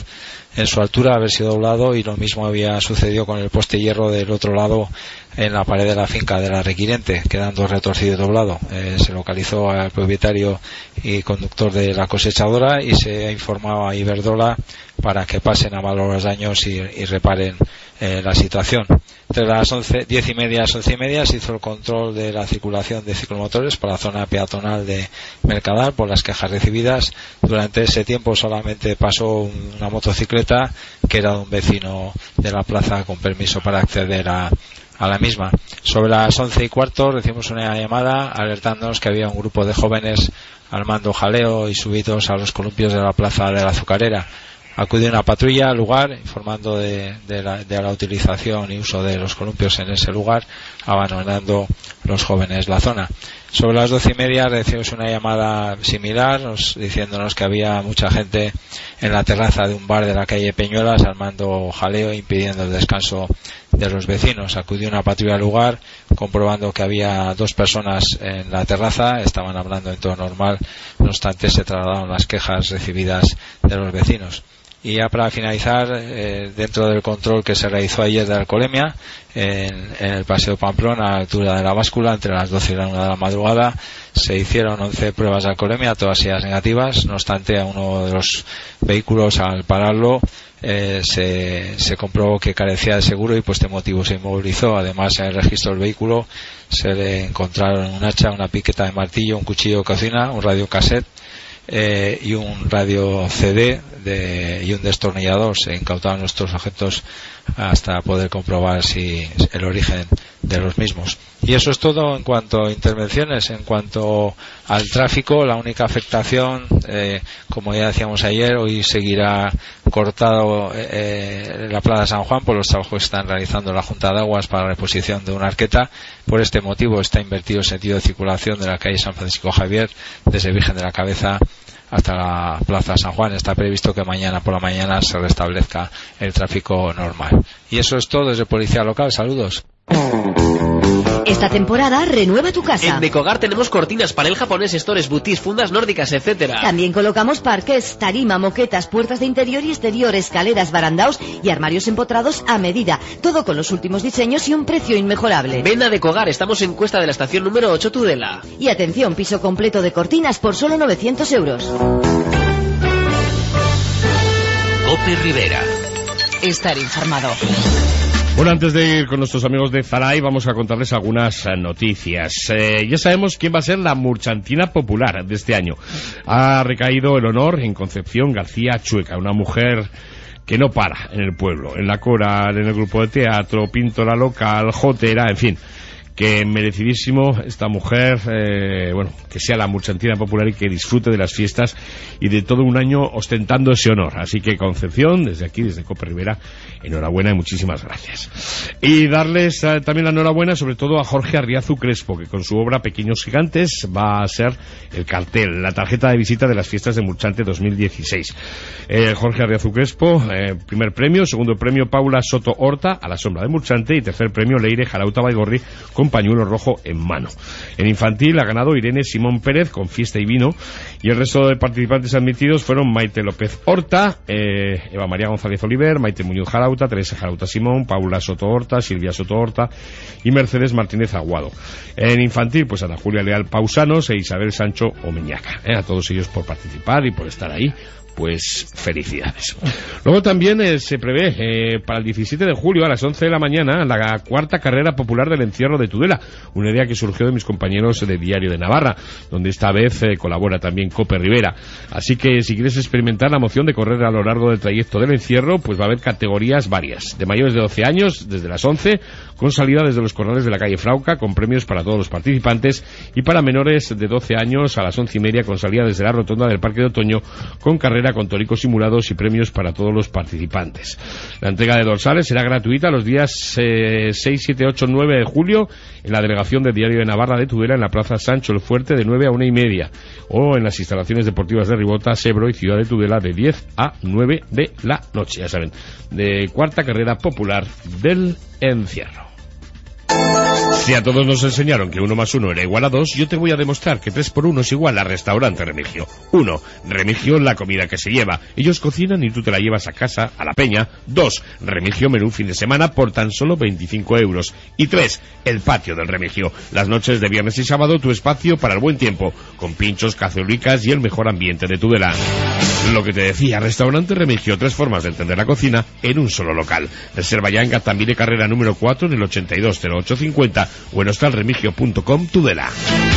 en su altura haber sido doblado, y lo mismo había sucedido con el poste hierro del otro lado en la pared de la finca de la requiriente, quedando retorcido y doblado. Se localizó al propietario y conductor de la cosechadora y se informaba a Iberdrola para que pasen a valorar los daños y reparen la situación. Entre las 10:30 y 11:30 se hizo el control de la circulación de ciclomotores por la zona peatonal de Mercadal por las quejas recibidas. Durante ese tiempo solamente pasó una motocicleta que era de un vecino de la plaza con permiso para acceder a la misma. Sobre las 11:15 recibimos una llamada alertándonos que había un grupo de jóvenes armando jaleo y subidos a los columpios de la plaza de la Azucarera. Acudió una patrulla al lugar informando de la utilización y uso de los columpios en ese lugar, abandonando los jóvenes la zona. Sobre las 12:30 recibimos una llamada similar diciéndonos que había mucha gente en la terraza de un bar de la calle Peñuelas armando jaleo, impidiendo el descanso de los vecinos. Acudió una patrulla al lugar comprobando que había 2 personas en la terraza, estaban hablando en todo normal, no obstante se trasladaron las quejas recibidas de los vecinos. Y ya para finalizar, dentro del control que se realizó ayer de alcoholemia en el Paseo Pamplona, a la altura de la báscula, entre las 12 y la 1 de la madrugada, se hicieron 11 pruebas de alcoholemia, todas ellas negativas. No obstante, a uno de los vehículos, al pararlo, se comprobó que carecía de seguro y por este motivo se inmovilizó. Además, en el registro del vehículo se le encontraron un hacha, una piqueta de martillo, un cuchillo de cocina, un radiocassette y un radio CD y un destornillador. Se incautaron nuestros objetos hasta poder comprobar si el origen de los mismos. Y eso es todo en cuanto a intervenciones. En cuanto al tráfico, la única afectación, como ya decíamos ayer, hoy seguirá cortado la Plaza San Juan por los trabajos que están realizando la Junta de Aguas para la reposición de una arqueta. Por este motivo está invertido el sentido de circulación de la calle San Francisco Javier desde Virgen de la Cabeza hasta la Plaza San Juan. Está previsto que mañana por la mañana se restablezca el tráfico normal. Y eso es todo desde Policía Local. Saludos. Esta temporada renueva tu casa. En Decogar tenemos cortinas, panel japonés, stores, boutiques, fundas nórdicas, etcétera. También colocamos parqués, tarima, moquetas, puertas de interior y exterior, escaleras, barandaos y armarios empotrados a medida. Todo con los últimos diseños y un precio inmejorable. Ven a Decogar, estamos en Cuesta de la Estación número 8, Tudela. Y atención, piso completo de cortinas por solo 900 euros. Cope Rivera. Estar informado. Bueno, antes de ir con nuestros amigos de Zaray, vamos a contarles algunas noticias. Ya sabemos quién va a ser la Murchantina Popular de este año. Ha recaído el honor en Concepción García Chueca, una mujer que no para en el pueblo, en la coral, en el grupo de teatro, pintora local, jotera, en fin. Que merecidísimo esta mujer, que sea la Murchantina Popular y que disfrute de las fiestas y de todo un año ostentando ese honor. Así que Concepción, desde aquí, desde Cope Rivera, enhorabuena y muchísimas gracias. Y darles también la enhorabuena sobre todo a Jorge Arriazu Crespo, que con su obra Pequeños Gigantes va a ser el cartel, la tarjeta de visita de las fiestas de Murchante 2016. Jorge Arriazu Crespo, primer premio, segundo premio Paula Soto Horta, A la sombra de Murchante, y tercer premio Leire Jarauta Baigorri, con pañuelo rojo en mano. En infantil ha ganado Irene Simón Pérez con Fiesta y Vino, y el resto de participantes admitidos fueron Maite López Horta, Eva María González Oliver, Maite Muñoz Jarauta, Teresa Jarauta Simón, Paula Soto Horta, Silvia Soto Horta y Mercedes Martínez Aguado. En infantil, pues Ana Julia Leal Pausanos e Isabel Sancho Omeñaca. A todos ellos por participar y por estar ahí. Pues felicidades. Luego también se prevé para el 17 de julio a las 11 de la mañana la cuarta carrera popular del encierro de Tudela, una idea que surgió de mis compañeros de Diario de Navarra, donde esta vez colabora también Cope Rivera. Así que si quieres experimentar la emoción de correr a lo largo del trayecto del encierro, pues va a haber categorías varias, de mayores de 12 años desde las 11, con salida desde los corrales de la calle Frauca, con premios para todos los participantes, y para menores de 12 años a las 11:30, con salida desde la rotonda del Parque de Otoño, con carrera con toricos simulados y premios para todos los participantes. La entrega de dorsales será gratuita los días 6, 7, 8, 9 de julio en la delegación de Diario de Navarra de Tudela, en la Plaza Sancho el Fuerte, de 9 a 1:30, o en las instalaciones deportivas de Ribota, Sebro y Ciudad de Tudela, de 10 a 9 de la noche. Ya saben, de cuarta carrera popular del encierro. Si a todos nos enseñaron que 1 más 1 era igual a 2, yo te voy a demostrar que 3 por 1 es igual a Restaurante Remigio. 1. Remigio, la comida que se lleva. Ellos cocinan y tú te la llevas a casa, a la peña. 2. Remigio, menú fin de semana por tan solo 25 euros. Y 3. El patio del Remigio. Las noches de viernes y sábado, tu espacio para el buen tiempo, con pinchos, cacerolicas y el mejor ambiente de Tudela. Lo que te decía, Restaurante Remigio, 3 formas de entender la cocina en un solo local. Reserva ya en Gaztambide carrera número 4 en el 820850 o en hostalremigio.com Tudela.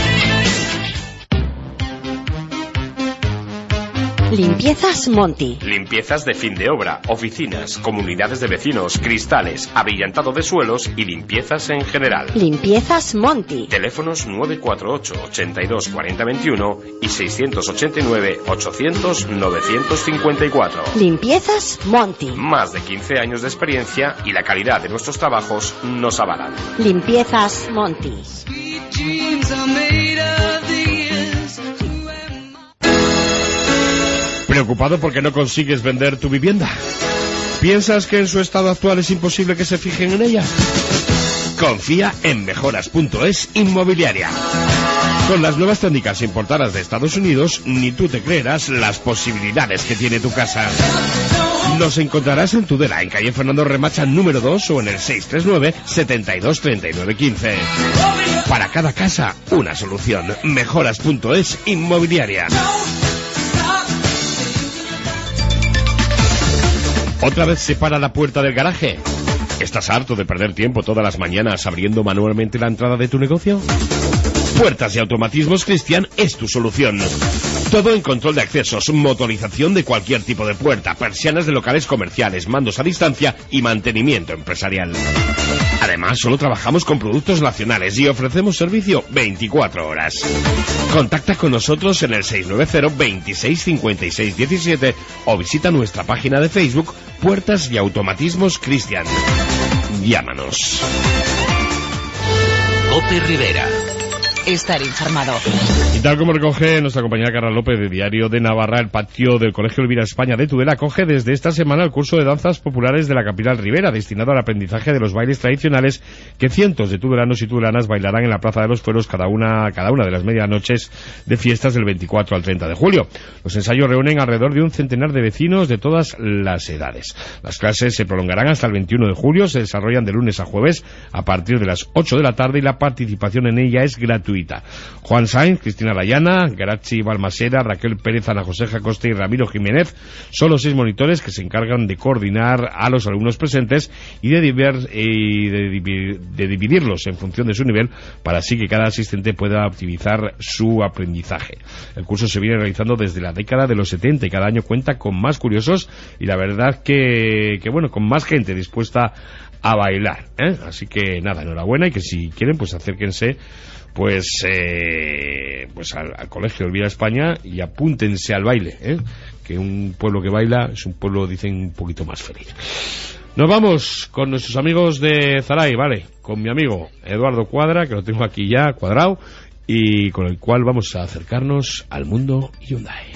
Limpiezas Monti. Limpiezas de fin de obra, oficinas, comunidades de vecinos, cristales, abrillantado de suelos y limpiezas en general. Limpiezas Monti. Teléfonos 948 82 40 21 y 689 800 954. Limpiezas Monti. Más de 15 años de experiencia y la calidad de nuestros trabajos nos avalan. Limpiezas Monti. ¿Preocupado porque no consigues vender tu vivienda? ¿Piensas que en su estado actual es imposible que se fijen en ella? Confía en Mejoras.es Inmobiliaria. Con las nuevas técnicas importadas de Estados Unidos, ni tú te creerás las posibilidades que tiene tu casa. Nos encontrarás en Tudela, en calle Fernando Remacha número 2 o en el 639 72 39 15. Para cada casa, una solución. Mejoras.es Inmobiliaria. ¿Otra vez se para la puerta del garaje? ¿Estás harto de perder tiempo todas las mañanas abriendo manualmente la entrada de tu negocio? Puertas y Automatismos Cristian es tu solución. Todo en control de accesos, motorización de cualquier tipo de puerta, persianas de locales comerciales, mandos a distancia y mantenimiento empresarial. Además, solo trabajamos con productos nacionales y ofrecemos servicio 24 horas. Contacta con nosotros en el 690 26 56 17 o visita nuestra página de Facebook Puertas y Automatismos Cristian. Llámanos. Cope Rivera. Estar informado. Y tal como recoge nuestra compañera Carla López de Diario de Navarra, el patio del Colegio Elvira España de Tudela acoge desde esta semana el curso de danzas populares de la capital ribera, destinado al aprendizaje de los bailes tradicionales que cientos de tudelanos y tudelanas bailarán en la Plaza de los Fueros cada una de las medianoches de fiestas del 24 al 30 de julio. Los ensayos reúnen alrededor de un centenar de vecinos de todas las edades. Las clases se prolongarán hasta el 21 de julio, se desarrollan de lunes a jueves a partir de las 8 de la tarde y la participación en ella es gratuita. Juan Sainz, Cristina Layana, Garachi Balmasera, Raquel Pérez, Ana José Jacoste y Ramiro Jiménez son los 6 monitores que se encargan de coordinar a los alumnos presentes y de dividirlos en función de su nivel para así que cada asistente pueda optimizar su aprendizaje. El curso se viene realizando desde la década de los 70 y cada año cuenta con más curiosos y la verdad que bueno, con más gente dispuesta a bailar, ¿eh? Así que nada, enhorabuena y que si quieren pues acérquense pues al Colegio Elvira España y apúntense al baile, ¿eh? Que un pueblo que baila es un pueblo, dicen, un poquito más feliz. Nos vamos con nuestros amigos de Zaray, ¿vale? Con mi amigo Eduardo Cuadra, que lo tengo aquí ya cuadrado, y con el cual vamos a acercarnos al mundo Hyundai.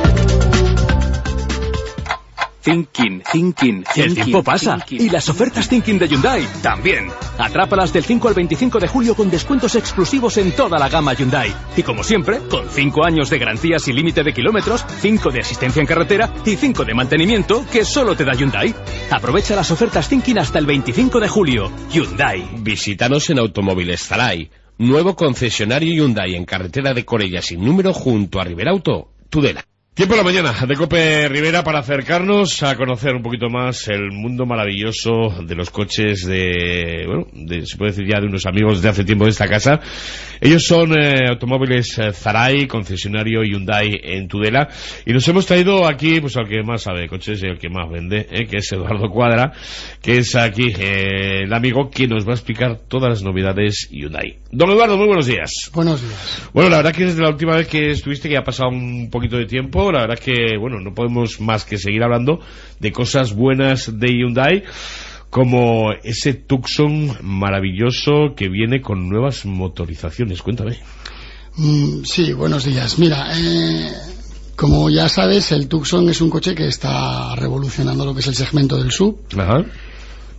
Thinking. El tiempo pasa. Y las ofertas Thinking de Hyundai también. Atrápalas del 5 al 25 de julio con descuentos exclusivos en toda la gama Hyundai. Y como siempre, con 5 años de garantía sin límite de kilómetros, 5 de asistencia en carretera y 5 de mantenimiento que solo te da Hyundai. Aprovecha las ofertas Thinking hasta el 25 de julio. Hyundai. Visítanos en Automóviles Zaray. Nuevo concesionario Hyundai en carretera de Corella sin número junto a Riberauto, Tudela. Tiempo de la mañana de Cope Rivera para acercarnos a conocer un poquito más el mundo maravilloso de los coches se puede decir ya de unos amigos de hace tiempo de esta casa. Ellos son Automóviles Zaray, concesionario Hyundai en Tudela, y nos hemos traído aquí pues al que más sabe de coches y al que más vende, que es Eduardo Cuadra, que es aquí el amigo que nos va a explicar todas las novedades Hyundai. Don Eduardo, muy buenos días. Buenos días. Bueno, la verdad que desde la última vez que estuviste, que ha pasado un poquito de tiempo, la verdad que, bueno, no podemos más que seguir hablando de cosas buenas de Hyundai, como ese Tucson maravilloso que viene con nuevas motorizaciones. Cuéntame. Sí, buenos días. Mira, como ya sabes, el Tucson es un coche que está revolucionando lo que es el segmento del SUV. Ajá.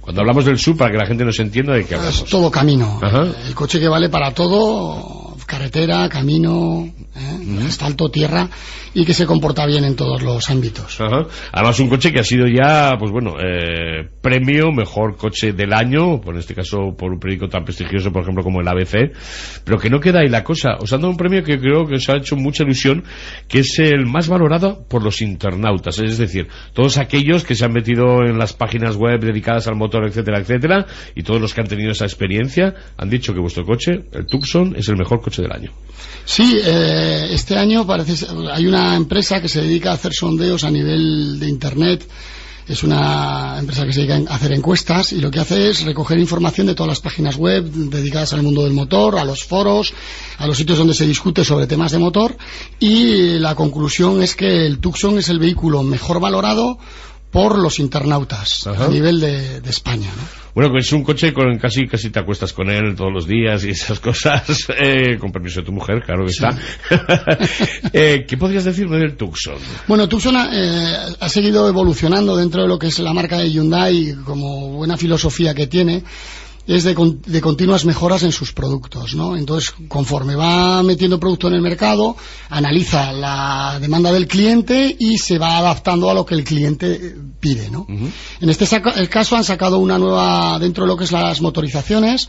Cuando hablamos del SUV, para que la gente nos entienda de qué hablamos. Es todo camino. Ajá. El coche que vale para todo, carretera, camino, asfalto, tierra, y que se comporta bien en todos los ámbitos. Ajá. Además, un coche que ha sido ya, pues bueno, premio mejor coche del año, por este caso por un periódico tan prestigioso, por ejemplo, como el ABC, pero que no queda ahí la cosa. Os han dado un premio que creo que os ha hecho mucha ilusión, que es el más valorado por los internautas, es decir, todos aquellos que se han metido en las páginas web dedicadas al motor, etcétera, etcétera, y todos los que han tenido esa experiencia han dicho que vuestro coche, el Tucson, es el mejor coche del año. Sí, este año hay una empresa que se dedica a hacer sondeos a nivel de internet. Es una empresa que se dedica a hacer encuestas, y lo que hace es recoger información de todas las páginas web dedicadas al mundo del motor, a los foros, a los sitios donde se discute sobre temas de motor, y la conclusión es que el Tucson es el vehículo mejor valorado por los internautas. Ajá. A nivel de España, ¿no? Bueno, que es un coche con casi te acuestas con él todos los días y esas cosas, con permiso de tu mujer, claro que sí. Está. ¿Qué podrías decirme del Tucson? Bueno, Tucson ha seguido evolucionando dentro de lo que es la marca de Hyundai, como buena filosofía que tiene, es de continuas mejoras en sus productos, ¿no? Entonces, conforme va metiendo producto en el mercado, analiza la demanda del cliente y se va adaptando a lo que el cliente pide, ¿no? En este caso han sacado una nueva, dentro de lo que es las motorizaciones,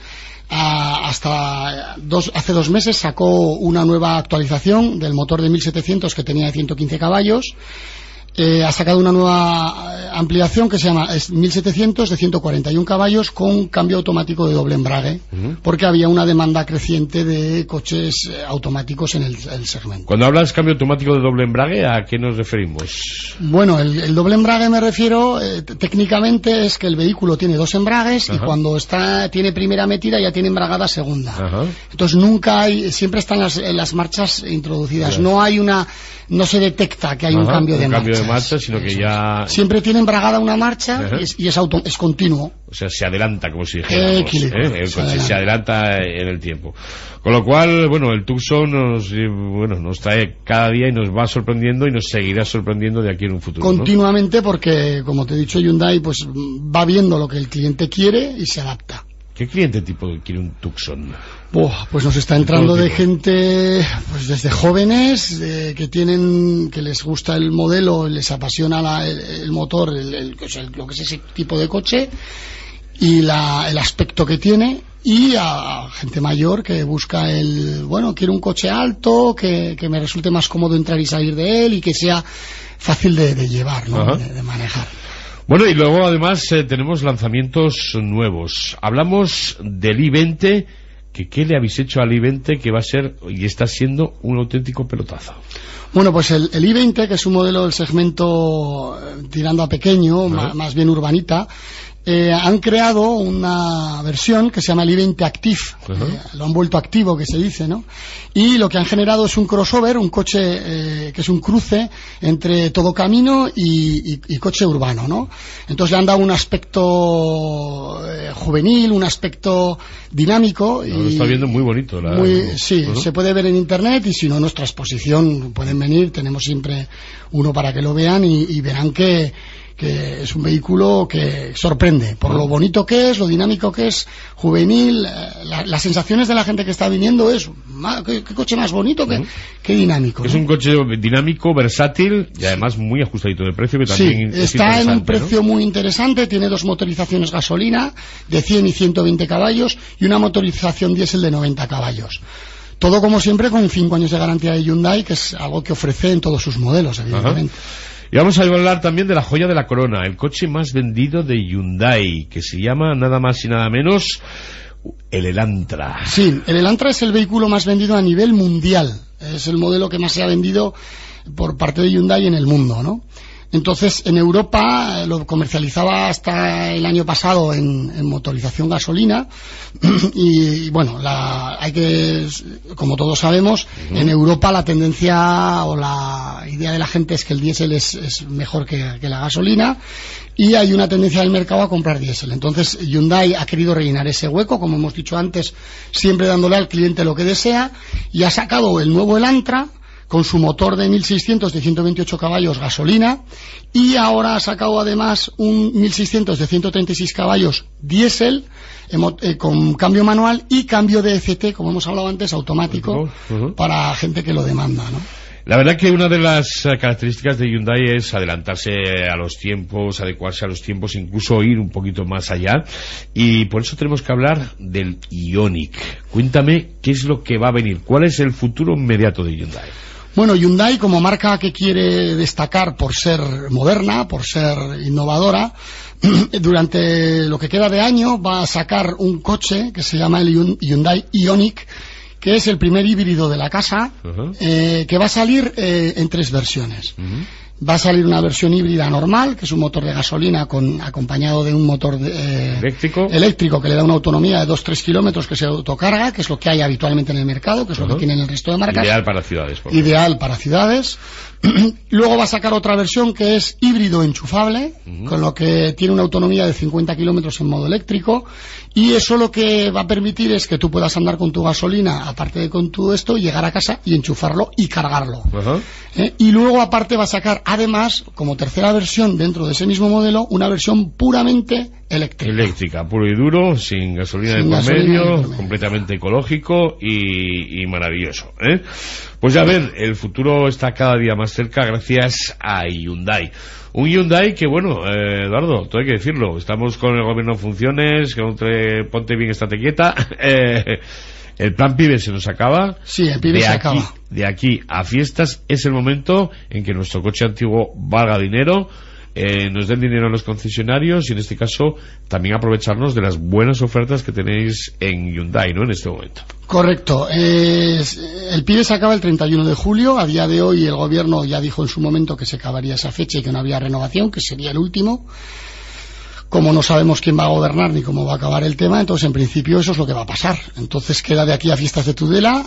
hace 2 meses sacó una nueva actualización del motor de 1700 que tenía de 115 caballos. Ha sacado una nueva ampliación que se llama 1700 de 141 caballos con cambio automático de doble embrague, porque había una demanda creciente de coches automáticos en el segmento. Cuando hablas cambio automático de doble embrague, ¿a qué nos referimos? Bueno, el doble embrague me refiero, técnicamente es que el vehículo tiene 2 embragues. Ajá. Y cuando tiene primera metida ya tiene embragada segunda. Ajá. Entonces siempre están las marchas introducidas. Claro. No se detecta que hay un cambio de marcha, sino que ya siempre tiene embragada una marcha. y es continuo. O sea, se adelanta, como si dijéramos, el coche se adelanta en el tiempo. Con lo cual, bueno, el Tucson nos trae cada día y nos va sorprendiendo y nos seguirá sorprendiendo de aquí en un futuro. Continuamente, ¿no? Porque, como te he dicho, Hyundai pues va viendo lo que el cliente quiere y se adapta. ¿Qué cliente tipo quiere un Tucson? Pues nos está entrando de gente, pues desde jóvenes que les gusta el modelo, les apasiona el motor, lo que es ese tipo de coche y el aspecto que tiene, y a gente mayor que busca quiere un coche alto, que me resulte más cómodo entrar y salir de él y que sea fácil de llevar, ¿no? de manejar. Bueno, y luego además tenemos lanzamientos nuevos. Hablamos del i20, ¿qué le habéis hecho al i20 que va a ser y está siendo un auténtico pelotazo? Bueno, pues el i20, que es un modelo del segmento tirando a pequeño, más bien urbanita, han creado una versión que se llama el i20 Active, lo han vuelto activo, que se dice, ¿no? Y lo que han generado es un crossover, un coche que es un cruce entre todo camino y coche urbano, ¿no? Entonces le han dado un aspecto juvenil, un aspecto dinámico. Lo está viendo muy bonito. Se puede ver en internet, y si no, en nuestra exposición pueden venir, tenemos siempre uno para que lo vean y verán que es un vehículo que sorprende por lo bonito que es, lo dinámico que es, juvenil. Las sensaciones de la gente que está viniendo es qué coche más bonito, qué dinámico. Es un coche dinámico, versátil y además muy ajustadito de precio, que también está en un precio muy interesante. Tiene 2 motorizaciones gasolina de 100 y 120 caballos y una motorización diésel de 90 caballos. Todo, como siempre, con 5 años de garantía de Hyundai, que es algo que ofrece en todos sus modelos, evidentemente. Y vamos a hablar también de la joya de la corona, el coche más vendido de Hyundai, que se llama nada más y nada menos el Elantra. Sí, el Elantra es el vehículo más vendido a nivel mundial. Es el modelo que más se ha vendido por parte de Hyundai en el mundo, ¿no? Entonces, en Europa lo comercializaba hasta el año pasado en motorización gasolina y bueno, como todos sabemos, en Europa la tendencia o la idea de la gente es que el diésel es mejor que la gasolina, y hay una tendencia del mercado a comprar diésel. Entonces, Hyundai ha querido rellenar ese hueco, como hemos dicho antes, siempre dándole al cliente lo que desea, y ha sacado el nuevo Elantra, con su motor de 1600 de 128 caballos gasolina, y ahora ha sacado además un 1600 de 136 caballos diésel, con cambio manual y cambio de ECT, como hemos hablado antes, automático, para gente que lo demanda, ¿no? La verdad que una de las características de Hyundai es adelantarse a los tiempos, adecuarse a los tiempos, incluso ir un poquito más allá, y por eso tenemos que hablar del Ioniq. Cuéntame qué es lo que va a venir, cuál es el futuro inmediato de Hyundai. Bueno, Hyundai, como marca que quiere destacar por ser moderna, por ser innovadora, durante lo que queda de año va a sacar un coche que se llama el Hyundai Ioniq, que es el primer híbrido de la casa, que va a salir en 3 versiones. Va a salir una versión híbrida normal, que es un motor de gasolina acompañado de un motor eléctrico que le da una autonomía de 2-3 kilómetros, que se autocarga, que es lo que hay habitualmente en el mercado, que es lo que tienen el resto de marcas. Ideal para ciudades. Ideal para ciudades. Luego va a sacar otra versión que es híbrido enchufable, con lo que tiene una autonomía de 50 kilómetros en modo eléctrico, y eso lo que va a permitir es que tú puedas andar con tu gasolina, aparte de con todo esto, llegar a casa y enchufarlo y cargarlo. Y luego aparte va a sacar además, como tercera versión dentro de ese mismo modelo, una versión puramente eléctrica, puro y duro, sin gasolina de por medio, completamente ecológico y maravilloso, ¿eh? Pues ya ven, el futuro está cada día más cerca gracias a Hyundai. Un Hyundai que, bueno, Eduardo, todo hay que decirlo, estamos con el gobierno en funciones, ponte bien, estate quieta. El plan PIBE se nos acaba. Sí, el PIBE se acaba. De aquí a fiestas es el momento en que nuestro coche antiguo valga dinero, nos den dinero a los concesionarios, y en este caso también aprovecharnos de las buenas ofertas que tenéis en Hyundai, ¿no?, en este momento. Correcto. El PIBE se acaba el 31 de julio. A día de hoy el gobierno ya dijo en su momento que se acabaría esa fecha y que no había renovación, que sería el último. Como no sabemos quién va a gobernar ni cómo va a acabar el tema, entonces en principio eso es lo que va a pasar. Entonces queda de aquí a fiestas de Tudela,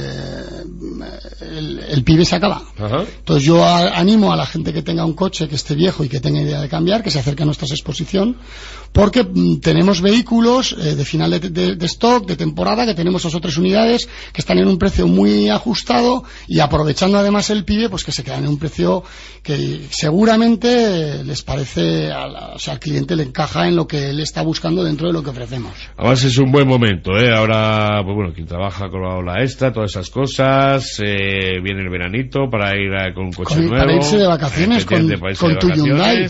el PIBE se acaba. Entonces yo animo a la gente que tenga un coche que esté viejo y que tenga idea de cambiar, que se acerque a nuestra exposición, porque tenemos vehículos de final de stock, de temporada, que tenemos 2 o 3 unidades que están en un precio muy ajustado, y aprovechando además el PIBE, pues que se quedan en un precio que seguramente les parece, o sea, al cliente le encaja en lo que él está buscando dentro de lo que ofrecemos. Además es un buen momento, Ahora, pues bueno, quien trabaja con la ola esta, todas esas cosas, viene el veranito para ir con un coche nuevo, para irse de vacaciones con tu Hyundai.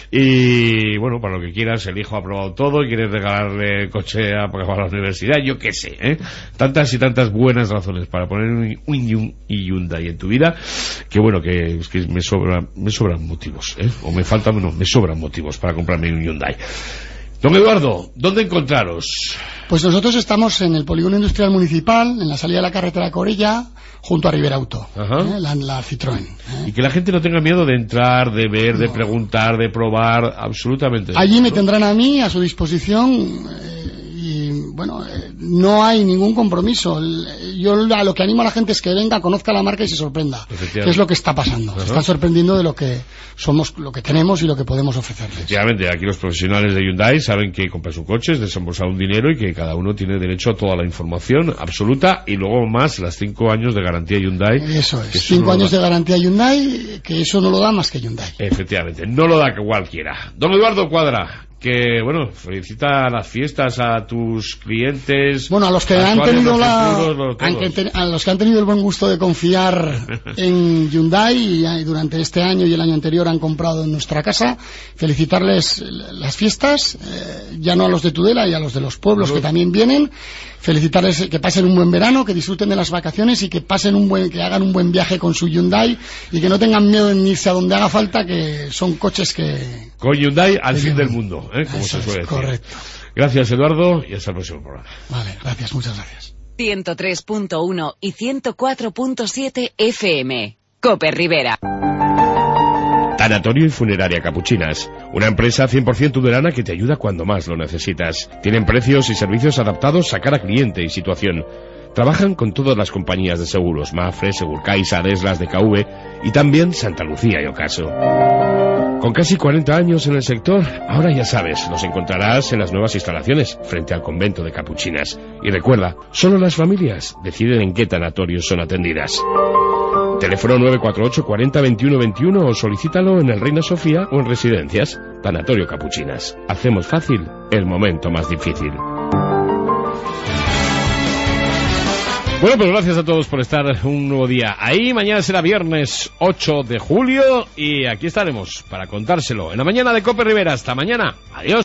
Y bueno, para lo que quieras, el hijo ha probado todo y quieres regalarle el coche a la universidad, yo qué sé, tantas y tantas buenas razones para poner un Hyundai en tu vida, que bueno, que me sobran motivos, o me sobran motivos para comprarme un Hyundai. Don Eduardo, ¿dónde encontraros? Pues nosotros estamos en el Polígono Industrial Municipal, en la salida de la carretera Corella, junto a Rivera Auto, la Citroën. Y que la gente no tenga miedo de entrar, de ver, de preguntar, de probar, absolutamente. Allí me tendrán a mí, a su disposición, y bueno, no hay ningún compromiso. Yo a lo que animo a la gente es que venga, conozca la marca y se sorprenda. ¿Qué es lo que está pasando? Se están sorprendiendo de lo que somos, lo que tenemos y lo que podemos ofrecerles. Efectivamente, aquí los profesionales de Hyundai saben que comprar su coche es desembolsar un dinero y que cada uno tiene derecho a toda la información absoluta, y luego más las 5 años de garantía Hyundai. Eso es, 5 años de garantía Hyundai, que eso no lo da más que Hyundai. Efectivamente, no lo da cualquiera. Don Eduardo Cuadra, que bueno, felicita las fiestas a tus clientes. Bueno, a los que han tenido a los que han tenido el buen gusto de confiar en Hyundai y durante este año y el año anterior han comprado en nuestra casa, felicitarles las fiestas, ya no a los de Tudela y a los de los pueblos que también vienen. Felicitarles, que pasen un buen verano, que disfruten de las vacaciones y que que hagan un buen viaje con su Hyundai, y que no tengan miedo en irse a donde haga falta, que son coches que... Con Hyundai al fin del mundo, como se suele decir. Correcto. Gracias, Eduardo, y hasta el próximo programa. Vale, gracias, muchas gracias. 103.1 y 104.7 FM. Cope Rivera. Tanatorio y Funeraria Capuchinas, una empresa 100% tudelana que te ayuda cuando más lo necesitas. Tienen precios y servicios adaptados a cada cliente y situación. Trabajan con todas las compañías de seguros, Mafre, Segurcaixa, Adeslas, DKV y también Santa Lucía y Ocaso. Con casi 40 años en el sector, ahora ya sabes, los encontrarás en las nuevas instalaciones, frente al convento de Capuchinas. Y recuerda, solo las familias deciden en qué tanatorios son atendidas. Teléfono 948 40 21 21 o solicítalo en el Reina Sofía o en Residencias. Tanatorio Capuchinas. Hacemos fácil el momento más difícil. Bueno, pues gracias a todos por estar un nuevo día ahí. Mañana será viernes 8 de julio y aquí estaremos para contárselo en la mañana de Cope Rivera. Hasta mañana. Adiós.